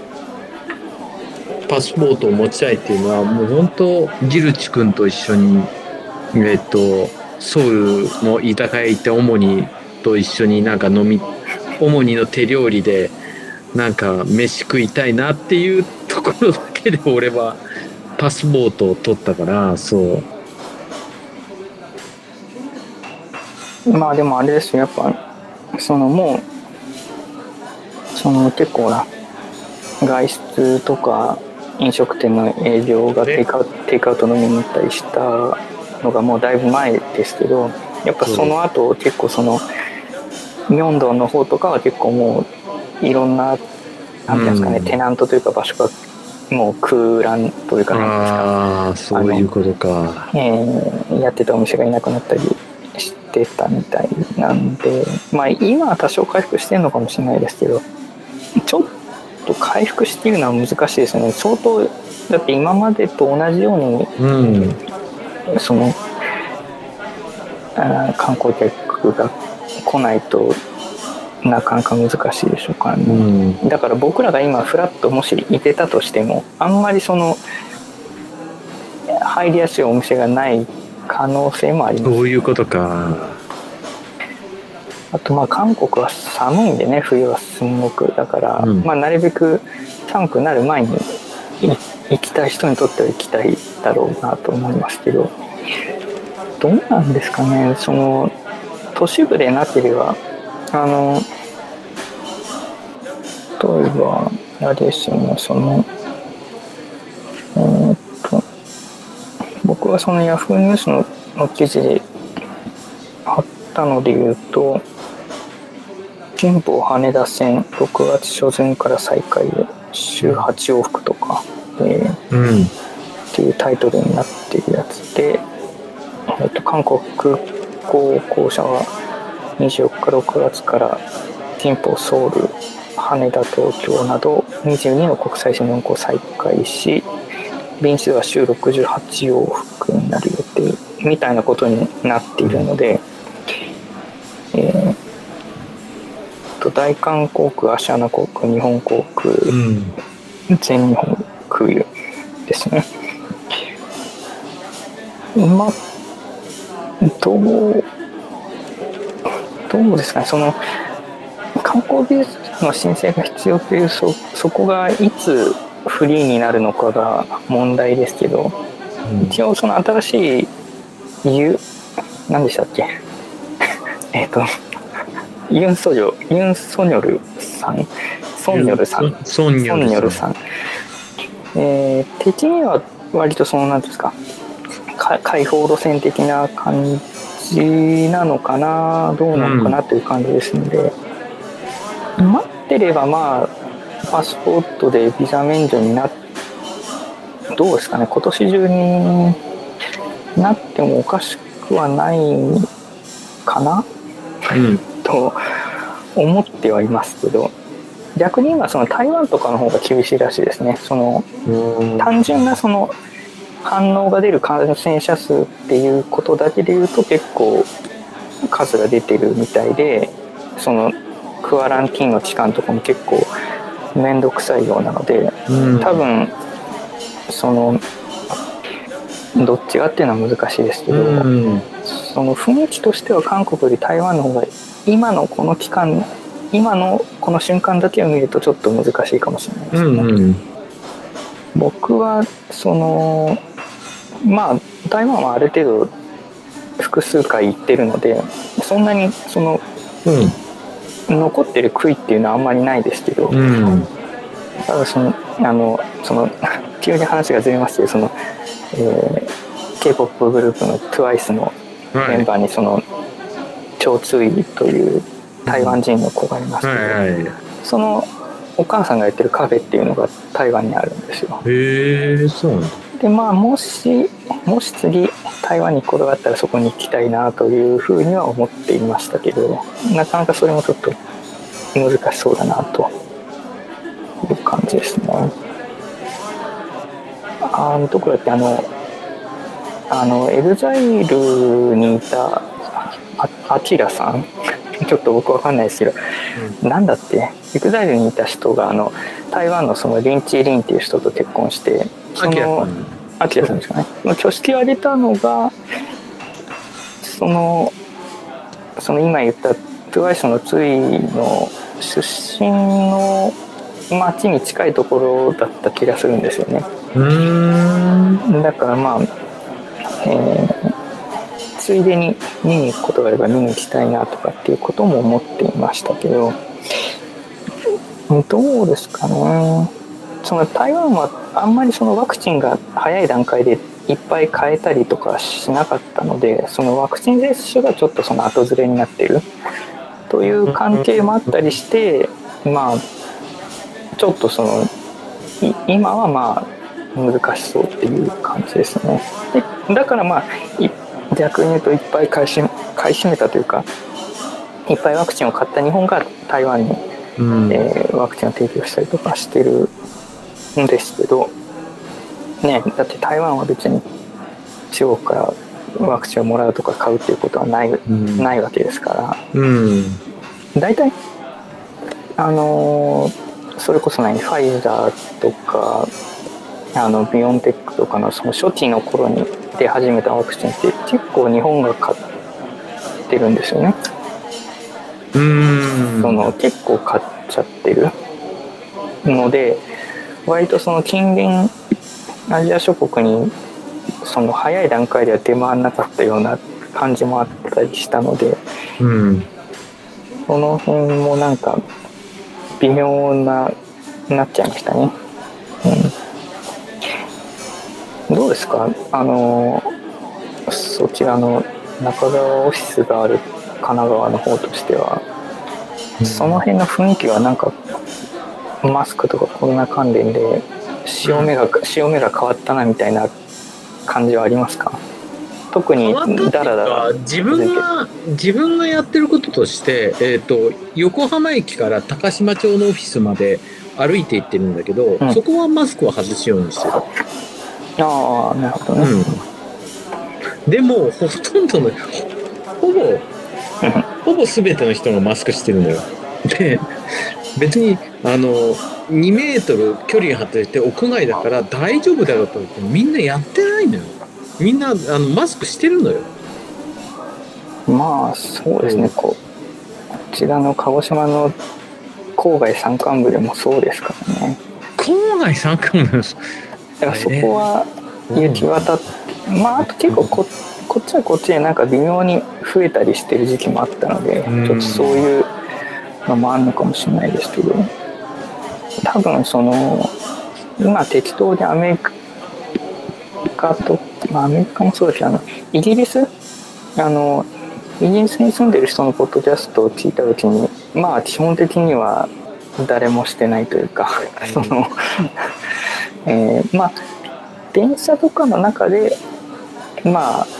パスポートを持ちたいっていうのはもう本当ギルチ君と一緒にえっとソウルの居酒屋行ってオモニと一緒になんか飲みオモニの手料理でなんか飯食いたいなっていうところだけで俺はパスポートを取ったから。そうまあでもあれですよ、やっぱそのもうその結構な外出とか飲食店の営業がテイクアウト、テイクアウト飲みに行ったりしたのがもうだいぶ前ですけど、やっぱその後結構そのミョンドンの方とかは結構もういろんななんていうんですかね、うん、テナントというか場所がもう空欄というかなんですか、 ああそういうことか、 えー、やってたお店がいなくなったりしてたみたいなんで、まあ今は多少回復してるのかもしれないですけど、ちょっと回復しているのは難しいですね。相当だって今までと同じように、うん、そのあ観光客が来ないとなかなか難しいでしょうからね、うん、だから僕らが今フラッともしいてたとしてもあんまりその入りやすいお店がない可能性もあります。 そういうことか。 あとまあ韓国は寒いんでね、冬はすごくだから、うん、まあなるべく寒くなる前に行きたい人にとっては行きたいだろうなと思いますけど、どうなんですかね。その都市部でなければあの例えばあれですよね、そのえー、っと僕はそのヤフーニュース の, の記事で貼ったので言うと、金浦羽田線ろくがつ初旬から再開で週はち往復とか、えーうん、っていうタイトルになっているやつで、えー、っと韓国空港公社はにじゅうよっかろくがつから金浦ソウル羽田東京などにじゅうにの国際線の運航を再開し、便数は週ろくじゅうはち往復になる予定みたいなことになっているので、えー、と大韓航空、アシアナ航空、日本航空、うん、全日本空輸ですね。今どうどうですかね、その観光ビザの申請が必要という そ, そこがいつフリーになるのかが問題ですけど、うん、一応その新しいユ何でしたっけえっとユンソジョユンソニョルさんソンニョルさんソンニョルさん、 えー、的には割とそのなんですか開放路線的な感じなのかな、どうなのかなという感じですので、うん、待ってればまあパスポートでビザ免除になっどうですかね、今年中になってもおかしくはないかな、うん、と思ってはいますけど、逆に今その台湾とかの方が厳しいらしいですね。その単純なその反応が出る感染者数っていうことだけでいうと結構数が出てるみたいで、そのクアランティーンの期間とかも結構面倒くさいようなので、多分そのどっちがっていうのは難しいですけど、その雰囲気としては韓国より台湾の方が今のこの期間今のこの瞬間だけを見るとちょっと難しいかもしれないですね。うんうん、僕はそのまあ台湾はある程度複数回行ってるので、そんなにその、うん、残ってる悔いっていうのはあんまりないですけど、うん、ただそのあのその急に話がずれますけど、その、えー、K-ポップ グループの トゥワイス のメンバーにその張ツイという台湾人の子がいますけど、はいはい、そのお母さんがやってるカフェっていうのが台湾にあるんですよ。 へえ、そうなんだ。 でまあもしもし次台湾に行くことがあったらそこに行きたいなというふうには思っていましたけど、なかなかそれもちょっと難しそうだなという感じですね。あのどこだっけ、あのあのエグザイルにいたアキラさんちょっと僕わかんないですけど、うん、なんだってエグザイルにいた人があの台湾のそのリンチーリンっていう人と結婚して、そのアキラさんですかね、挙式を挙げたのがそのその今言った トゥワイス のツイの出身の町に近いところだった気がするんですよね。うーん、だからまあ、えーついでに見に行くことがあれば見に行きたいなとかっていうことも思っていましたけど、どうですかね。その台湾はあんまりそのワクチンが早い段階でいっぱい変えたりとかしなかったので、そのワクチン接種がちょっとその後ずれになっているという関係もあったりして、まあちょっとその今はまあ難しそうっていう感じですね。でだからまあ逆に言うといっぱい買いし買い占めたというか、いっぱいワクチンを買った日本が台湾に、うんえー、ワクチンを提供したりとかしてるんですけど、ね、だって台湾は別に中国からワクチンをもらうとか買うっていうことはない、うん、ないわけですから、うん、大体あのー、それこそ何ファイザーとかあのビオンテックとかのその初期の頃に出始めたワクチンって結構日本が買ってるんですよね。うーん、その結構買っちゃってるので、割とその近隣アジア諸国にその早い段階では出回らなかったような感じもあったりしたので、うん、その辺もなんか微妙ななっちゃいましたね。うん、どうですか、あのそちらの中川オフィスがある神奈川の方としては、うん、その辺の雰囲気はなんかマスクとかコロナ関連で潮目が、うん、潮目が変わったなみたいな感じはありますか？特にダラダラ自分が自分がやってることとして、えーと、横浜駅から高島町のオフィスまで歩いて行ってるんだけど、うん、そこはマスクを外すようにしてる。 ああ、なるほどね。 うん、でもほとんどのほぼほぼ全ての人がマスクしてるのよ。で別にあのにメートル距離が離れて屋外だから大丈夫だろうと言ってみんなやってないのよ。みんなあのマスクしてるのよ。 まあそうですね、うん、こちらの鹿児島の郊外山間部でもそうですからね。 郊外山間部ですだからそこは行き渡って、うん、まああと結構 こ, こっちはこっちでなんか微妙に増えたりしてる時期もあったので、うん、ちょっとそういうのもあるのかもしれないですけど、多分その今適当にアメリカカと、まあ、アメリカもそうですけど、あのイギリスあのイギリスに住んでる人のポッドキャストを聞いた時に、まあ基本的には誰もしてないというか、その、えー、まあ電車とかの中でまあ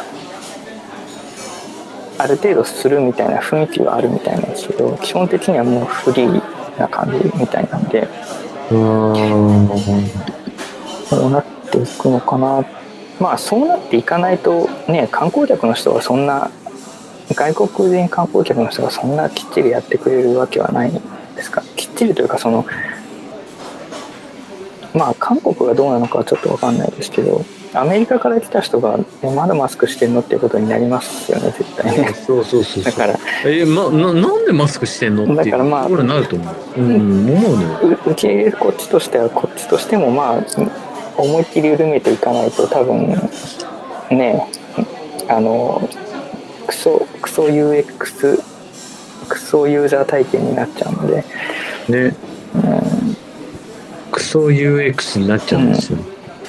ある程度するみたいな雰囲気はあるみたいなんですけど、基本的にはもうフリーな感じみたいなんで、うーん、そうなっていくのかな。まあそうなっていかないとね、観光客の人がそんな外国人観光客の人がそんなきっちりやってくれるわけはないですか。きっちりというか、そのまあ韓国がどうなのかはちょっと分かんないですけど、アメリカから来た人が、ね、まだマスクしてんのっていうことになりますよね、絶対ね。 そうそうそうそう。 だからえまななんでマスクしてんのっていうところになると思う。うん、思うのよ。 受け入れるこっちとしてはこっちとしてもまあ思いっきり緩めていかないと多分ね、あのクソクソ ユーエックス クソユーザー体験になっちゃうのでね、うん、 クソ ユーエックス になっちゃうんですよ、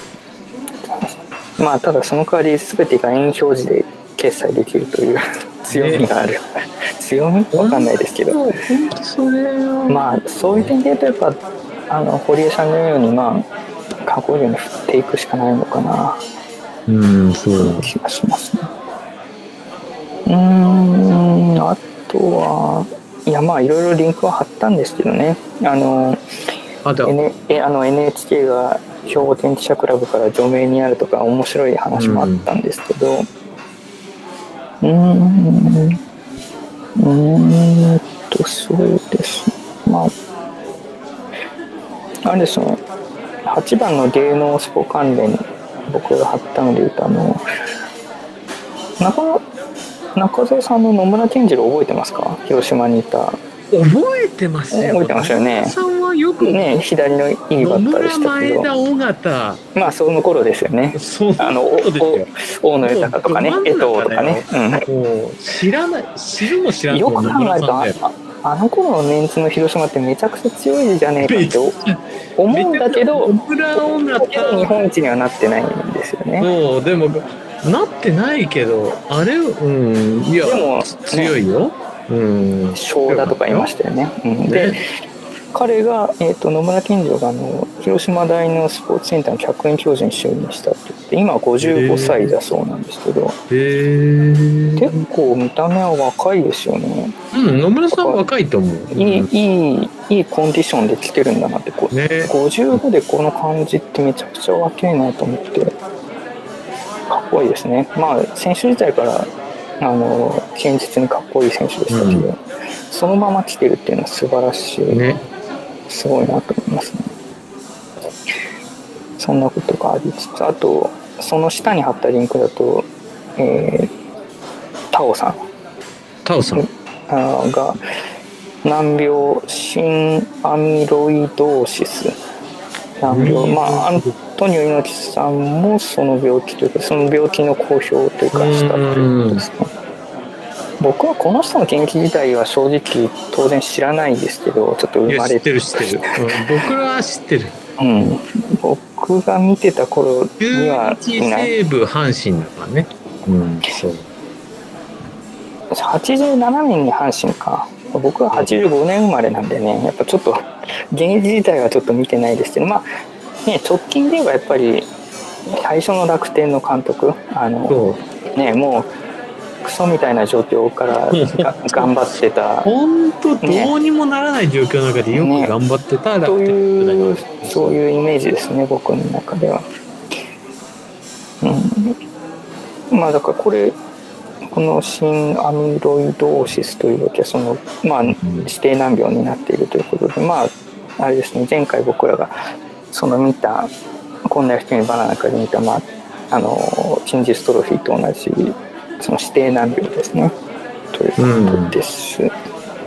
うん、まあただその代わり全てが円表示で決済できるという強みがある、ね、強みわかんないですけど、まあそういう点で言うとやっぱあの堀江さんのようにまあ観光業に振っていくしかないのかな、 うん、そう気がしますね。うーん、あとはいやまあいろいろリンクは貼ったんですけどね、あのあと N えあの エヌエイチケー が兵庫天気社クラブから除名になるとか面白い話もあったんですけど、うーんうーんとそうですね、まああれですね、はちばんの芸能スポ関連僕が貼ったので言うと、あの中中澤さんの野村健次郎覚えてますか？広島にいた。 覚えてますよ。 覚えてますよね。 さんはよくね、左のいいバッターでしたけど。 野村前田尾形。 まあその頃ですよね。あの大野豊とかね、江藤とかね。 うん、もう知らない、知るも知らない。 よく考えると あ, あの頃のメンツの広島ってめちゃくちゃ強いじゃねえかって思うんだけど、 野村尾形日本一にはなってないんですよね。 そうでもなってないけど、あれうんいやでも強いよ。うん、 正田とかいましたよね。うん、で、ね、彼が、えー、と野村健次郎があの広島大のスポーツセンターの客員教授に就任したって言って、今はごじゅうごさいだそうなんですけど、 へー、 結構見た目は若いですよね。 うん、野村さんは若いと思う。 いい、いい、いいコンディションで来てるんだなってこう、ね、ごじゅうごでこの感じってめちゃくちゃ若いなと思って、かっこいいですね。まあ選手自体からあの堅実にかっこいい選手でしたけど、うん、そのまま来てるっていうのは素晴らしい、ね、すごいなと思いますね。そんなことがありつつ、あとその下に貼ったリンクだと、えー、タオさんタオさんが難病心アミロイドーシス難病、まあアントニオ猪木さんもその病気というかその病気の公表というかしたということですね。僕はこの人の研究自体は正直当然知らないんですけど、ちょっと生まれて知ってる知ってる、うん、僕は知ってる、 うん、僕が見てた頃にはいない。 西武阪神だからね、うん、そうはちじゅうななねんに阪神か。僕ははちじゅうごねん生まれなんでね、やっぱちょっと現役自体はちょっと見てないですけど、まあね、直近で言えばやっぱり最初の楽天の監督、あのね、もうクソみたいな状況から頑張ってた本当どうにもならない状況の中でよく頑張ってた、 ね、というそういうイメージですね、僕の中では。うん、まあだからこれこの心アミロイドーシスというわけはその、まあ、指定難病になっているということで、まああれですね、前回僕らがその見たこんな人にバナナから見た、まあ、あの筋ジストロフィーと同じその指定難病ですねということです、うん、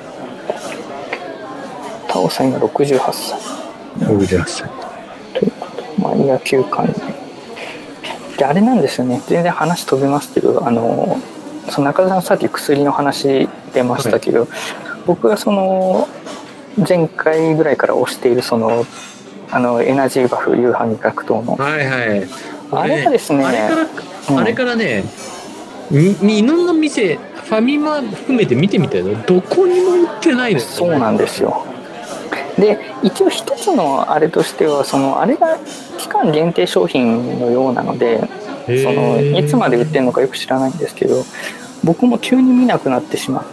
タオさんがろくじゅうはっさいろくじゅうはっさいということ、まあ、野球関連であれなんですよね、全然話飛びますけど、あのその中澤さんさっき薬の話出ましたけど、はい、僕がその前回ぐらいから推しているそのあのエナジーバフ夕飯味覚糖の、 はいはい、 あれはですね、 あれから、うん、あれからね、いろんな店、ファミマ含めて見てみたいな、どこにも売ってないのよ。 そうなんですよ。で、一応一つのあれとしては、そのあれが期間限定商品のようなので、そのいつまで売ってるのかよく知らないんですけど、僕も急に見なくなってしまって、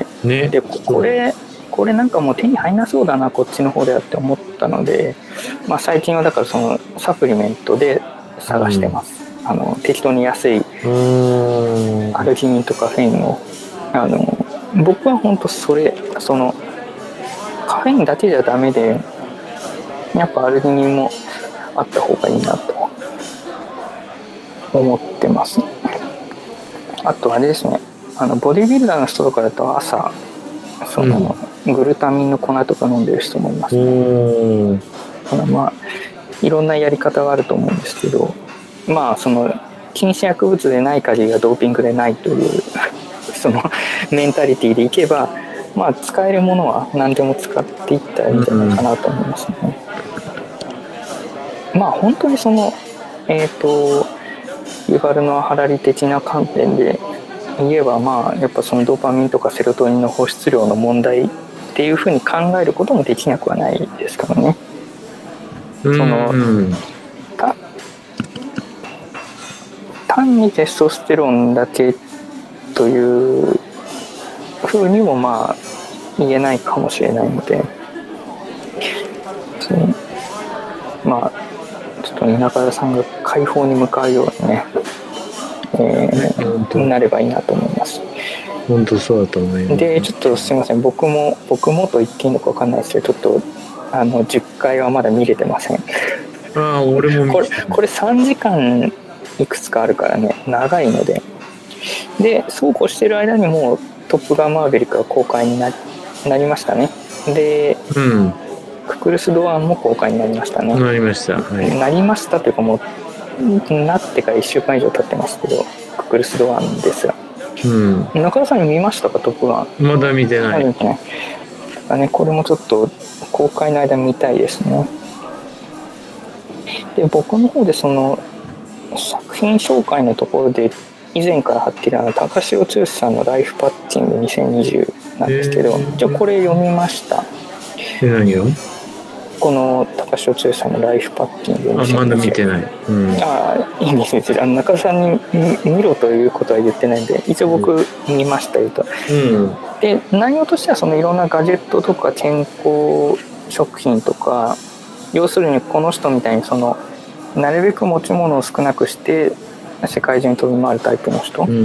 ね、でこれこれなんかもう手に入らなそうだなこっちの方ではって思ったので、まあ、最近はだからそのサプリメントで探してます、うん、あの適当に安いアルギニンとカフェインをあの僕は本当それそのカフェインだけじゃダメでやっぱアルギニンもあった方がいいなと思ってます。あとあれですね、あのボディビルダーの人とかだと朝その、うん、グルタミンの粉とか飲んでる人もいますね。だからまあいろんなやり方があると思うんですけど、まあその禁止薬物でない限りはドーピングでないというそのメンタリティでいけば、まあ使えるものは何でも使っていったらいいんじゃないかなと思いますね。うん、まあ本当にそのえっとユバルノア・ハラリ的な観点で言えば、まあやっぱそのドーパミンとかセロトニンの放出量の問題っていうふうに考えることもできなくはないですからね。その、うん、た単にテストステロンだけというふうにもまあ言えないかもしれないので、まあちょっと稲川さんが解放に向かうようにね、えー、なればいいなと思います。 本当そうだと思います。 でちょっとすみません、僕も僕もと言っていいのか分かんないですけど、ちょっとあのじゅっかいはまだ見れてません。 ああ、俺も見これこれさんじかんいくつかあるからね、長いので、でそうこうしてる間にもうトップガンマーヴェリックが公開に な, なりましたね。で、うん、ククルス・ドアンも公開になりましたね。 なりました、はい、 なりましたというかもうなってからいっしゅうかん以上経ってますけど、ククルス・ドアンですが、うん、中田さん見ましたか、トップガン。 まだ見てない。 ね、だからね、これもちょっと公開の間見たいですね。で僕の方でその作品紹介のところで以前から貼っているあの高城剛さんのライフパッチングにせんにじゅうなんですけど、じゃあこれ読みました。 え、何を？ この高城剛さんのライフパッチングにせんにじゅう。 あ、まだ見てない。うん、 ああ、いいんですね。あの中田さんに見ろということは言ってないんで、一応僕見ましたよと。うん、で内容としてはそのいろんなガジェットとか健康食品とか、要するにこの人みたいにそのなるべく持ち物を少なくして世界中に飛び回るタイプの人の、うん、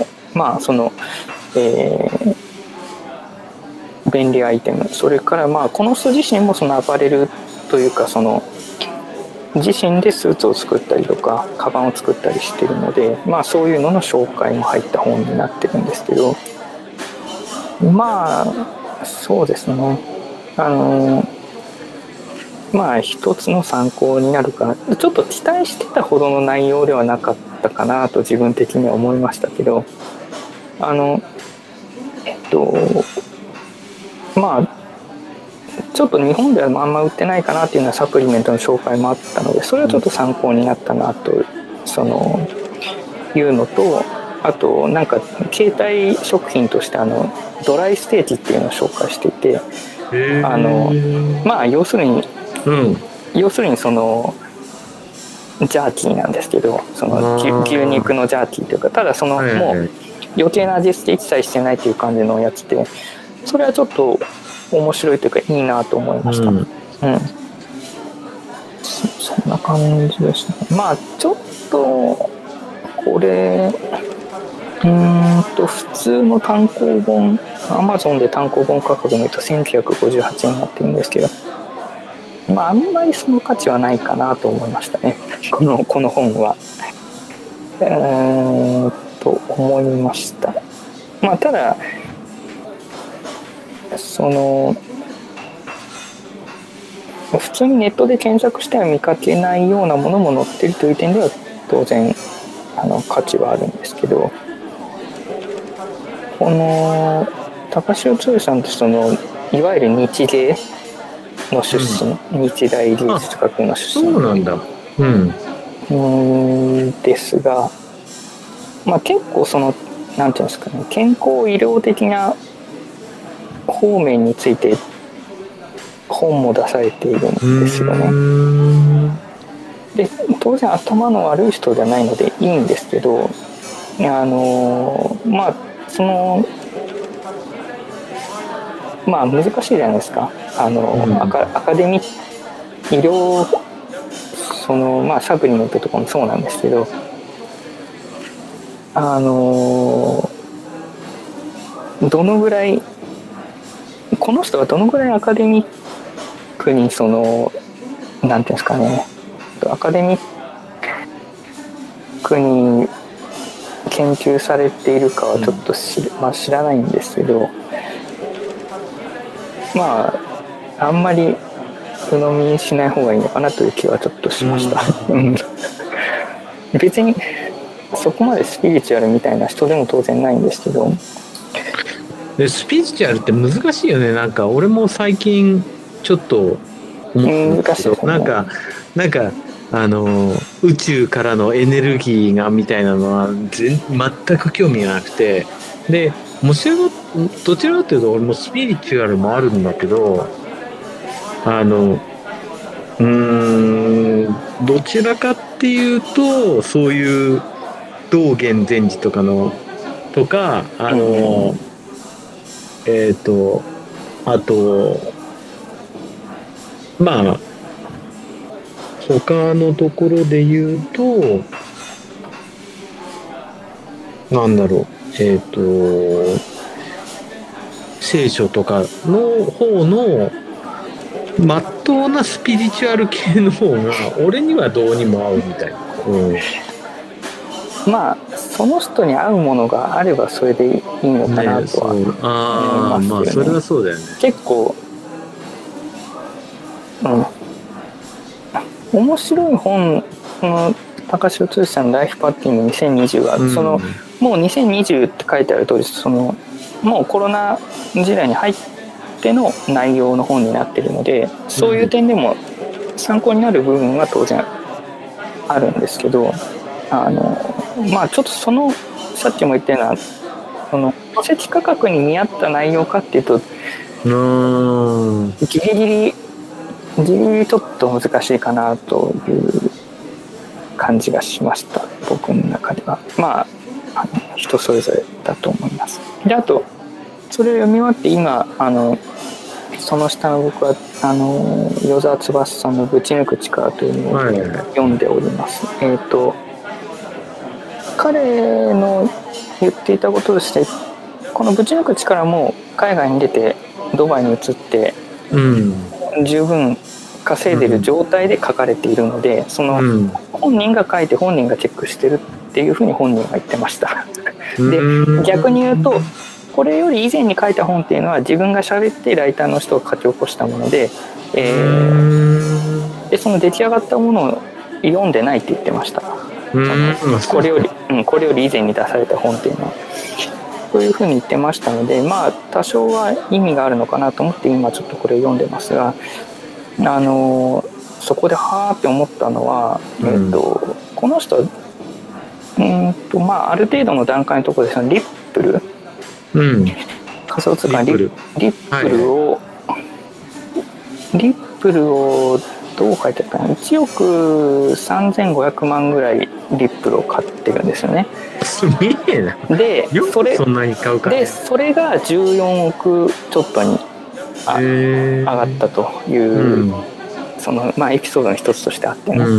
まあその、えー、便利アイテム、それからまあこの人自身もそのアパレルというかその自身でスーツを作ったりとかカバンを作ったりしてるので、まあそういうのの紹介も入った本になってるんですけど、まあそうですね、あのまあ一つの参考になるかな。ちょっと期待してたほどの内容ではなかったかなと自分的には思いましたけど、あのえっとまあちょっと日本ではあんま売ってないかなっていうようなサプリメントの紹介もあったので、それはちょっと参考になったなとそのいうのと、あとなんか携帯食品としてあのドライステーキっていうのを紹介していて、あのまあ要するにうん、要するにそのジャーキーなんですけど、その牛肉のジャーキーというか、ただそのもう余計な味付け一切してないっていう感じのやつで、それはちょっと面白いというかいいなと思いました。うん、うん、そ, そんな感じですね。まあちょっとこれうーんと普通の単行本、Amazon で単行本価格で見るとせんきゅうひゃくごじゅうはちえんになってるんですけど、まあ、あんまりその価値はないかなと思いましたね、この、この本は。えー、と思いました。まあ、ただその普通にネットで検索しては見かけないようなものも載ってるという点では当然あの価値はあるんですけど、この高城剛さんってそのいわゆる日芸の出身、うん、日大芸術学部の出身。 そうなんだ。うん。 んですが、まあ、結構そのなんていうんですかね、健康医療的な方面について本も出されているんですよね。で当然頭の悪い人じゃないのでいいんですけど、あのまあそのまあ難しいじゃないですか。あの、うん、アカ、アカデミ医療そのまあサプリメントとかもそうなんですけど、あのどのぐらいこの人がどのぐらいアカデミックにそのなんていうんですかね、アカデミックに研究されているかはちょっと知、うんまあ、知らないんですけど、まああんまり鵜呑みにしない方がいいのかなという気はちょっとしました、うん、別にそこまでスピリチュアルみたいな人でも当然ないんですけど、 でスピリチュアルって難しいよね。なんか俺も最近ちょっと思ったけど、ね、なんかなんかあの宇宙からのエネルギーがみたいなのは全全く興味がなくて、でもちろんどちらかというと俺もスピリチュアルもあるんだけど、あのうーんどちらかっていうとそういう道元禅師とかのとかあの、うん、えっとあとまあ他のところで言うとなんだろうえっと聖書とかの方のまっとうなスピリチュアル系の方が俺にはどうにも合うみたいな、うん、 まあその人に合うものがあればそれでいいのかなとは思いますけどね。 ね、ああまあそれはそうだよね。 結構うん面白い本、この高城剛さんのライフパッティングにせんにじゅうは、うん、そのもうにせんにじゅうって書いてある通り、そのもうコロナ時代に入っての内容の本になっているので、そういう点でも参考になる部分は当然あるんですけど、あのまあちょっとそのさっきも言ったようなその書籍価格に見合った内容かっていうと、 うんギリギリギリギリちょっと難しいかなという感じがしました、僕の中では。まあ、あの人それぞれだと思います。であとそれを読み終わって今あのその下の僕はあの与沢翼さんの「ぶち抜く力」というのを読んでおります、はいはい、えっと彼の言っていたこととしてこの「ぶち抜く力」も海外に出てドバイに移って、うん十分稼いでる状態で書かれているので、その本人が書いて本人がチェックしてるっていうふうに本人が言ってましたで逆に言うとこれより以前に書いた本っていうのは自分が喋ってライターの人が書き起こしたもので、えー、でその出来上がったものを読んでないって言ってました。そのこれより、うん、これより以前に出された本っていうのはそういうふうに言ってましたので、まあ多少は意味があるのかなと思って今ちょっとこれを読んでますが、あのそこではーって思ったのは、うんえー、とこの人はうんと、まあ、ある程度の段階のところでそのリップル、うん、仮想通貨リップル、リップルを、はい、リップルをどう書いてあったかな、いちおくさんぜんごひゃくまんぐらいリップルを買ってるんですよね。 すげえな。 でそれそんなに買うか、ね、 でそれがじゅうよんおくちょっとにあ上がったという、うん、そのまあエピソードの一つとしてあってね、うん、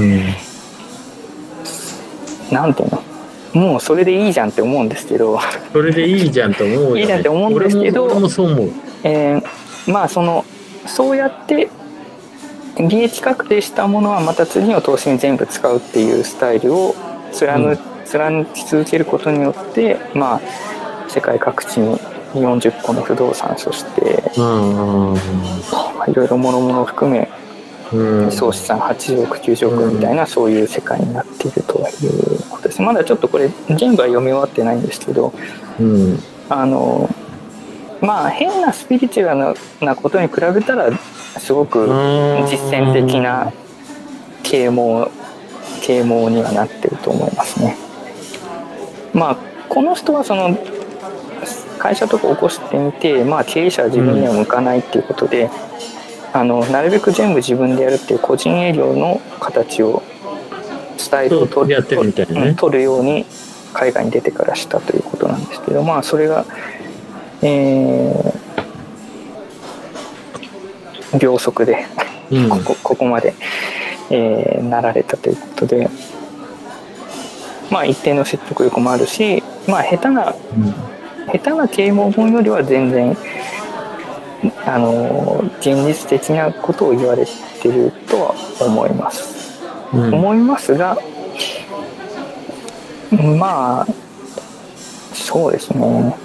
なんていうのもうそれでいいじゃんって思うんですけどそれでいいじゃんと思うよ、ね、 いいじゃんって思うんですけど俺も、俺もそう思う、 えー、まあそのそうやって利益確定したものはまた次の投資に全部使うっていうスタイルを貫、うん、貫き続けることによってまあ世界各地によんじゅっこの不動産、そしていろいろ諸々を含め総資産はちじゅうおくきゅうじゅうおくみたいなそういう世界になっているということです。まだちょっとこれ全部は読み終わってないんですけど、うん、あのまあ変なスピリチュアルなことに比べたらすごく実践的な啓蒙啓蒙にはなってると思いますね。まあこの人はその会社とか起こしてみて、まあ、経営者は自分には向かないっていうことで、うん、あのなるべく全部自分でやるっていう個人営業の形をスタイルを取る、ね、うん、取るように海外に出てからしたということなんですけど、まあそれが、えー、秒速でここ、ここまで、えー、なられたということで、まあ一定の説得力もあるし、まあ下手な、うん、下手な啓蒙本よりは全然あの現実的なことを言われてるとは思います、うん、思いますが、まあそうですね、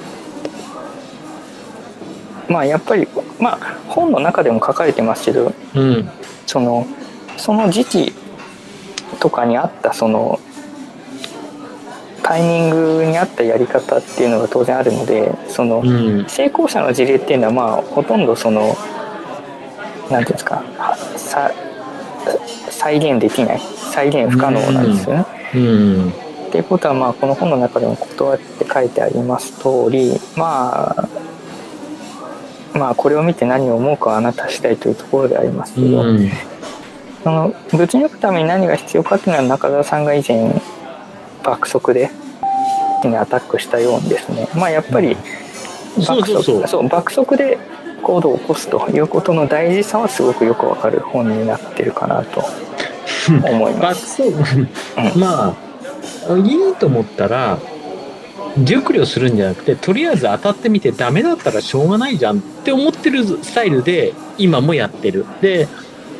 まあやっぱり、まあ、本の中でも書かれてますけど、うん、そのその時期とかにあったそのタイミングに合ったやり方っていうのが当然あるので、その成功者の事例っていうのはまあほとんどそのなんていうんですか、さ再現できない、再現不可能なんですよね。うんうん、っていうことはまあこの本の中でも断って書いてあります通り、まあまあこれを見て何を思うかはあなた次第というところでありますけど、うん、そのぶち抜くために何が必要かっていうのは中澤さんが以前爆速でアタックしたようにですね、まあやっぱり爆速、そうそうそう、そう爆速で行動を起こすということの大事さはすごくよくわかる本になってるかなと思います。 爆速、うん、まあいいと思ったら熟慮するんじゃなくて、とりあえず当たってみてダメだったらしょうがないじゃんって思ってるスタイルで今もやってる。で、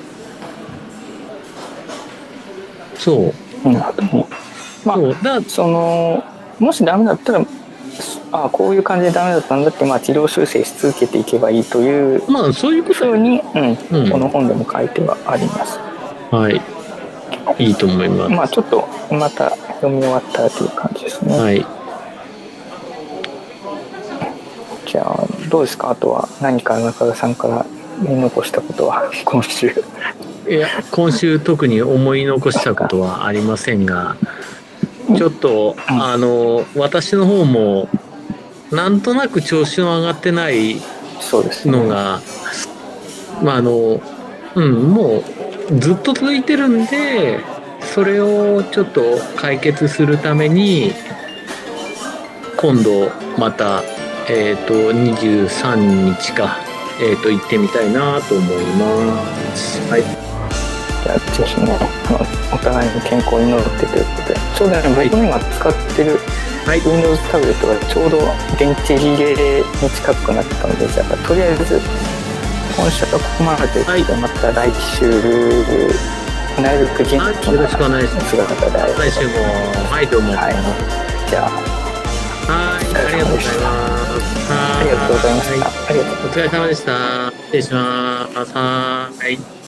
そう。うん、 まあ、だそのもしダメだったら、あこういう感じでダメだったんだって、まあ、治療修正し続けていけばいいという、 まあそういうことに、うんうん、この本でも書いてはあります。 はい、いいと思います。 まあちょっとまた読み終わったらという感じですね。はい。じゃあどうですか、あとは何か中田さんから言い残したことは今週。 いや今週特に思い残したことはありませんが、ちょっと、うん、あの私の方もなんとなく調子の上がってないのが、ね、まああのうんもうずっと続いてるんで、それをちょっと解決するために今度またえっとにじゅうさんにちかえっと行ってみたいなと思います。はい。 じゃあぜひね、お互いに健康に祈ってということで、ちょうどね、はい、僕の今使ってる Windows タブレットがちょうど電池切れに近くなったので、じゃあとりあえず今週はここまでということで、はい、また来週なるべく元気なよろしくお願いします。 姿で来週もはいどうも、はい、 じゃあはいありがとうございます。 ありがとうございました。ありがとう。 お疲れ様でした。失礼します。はい。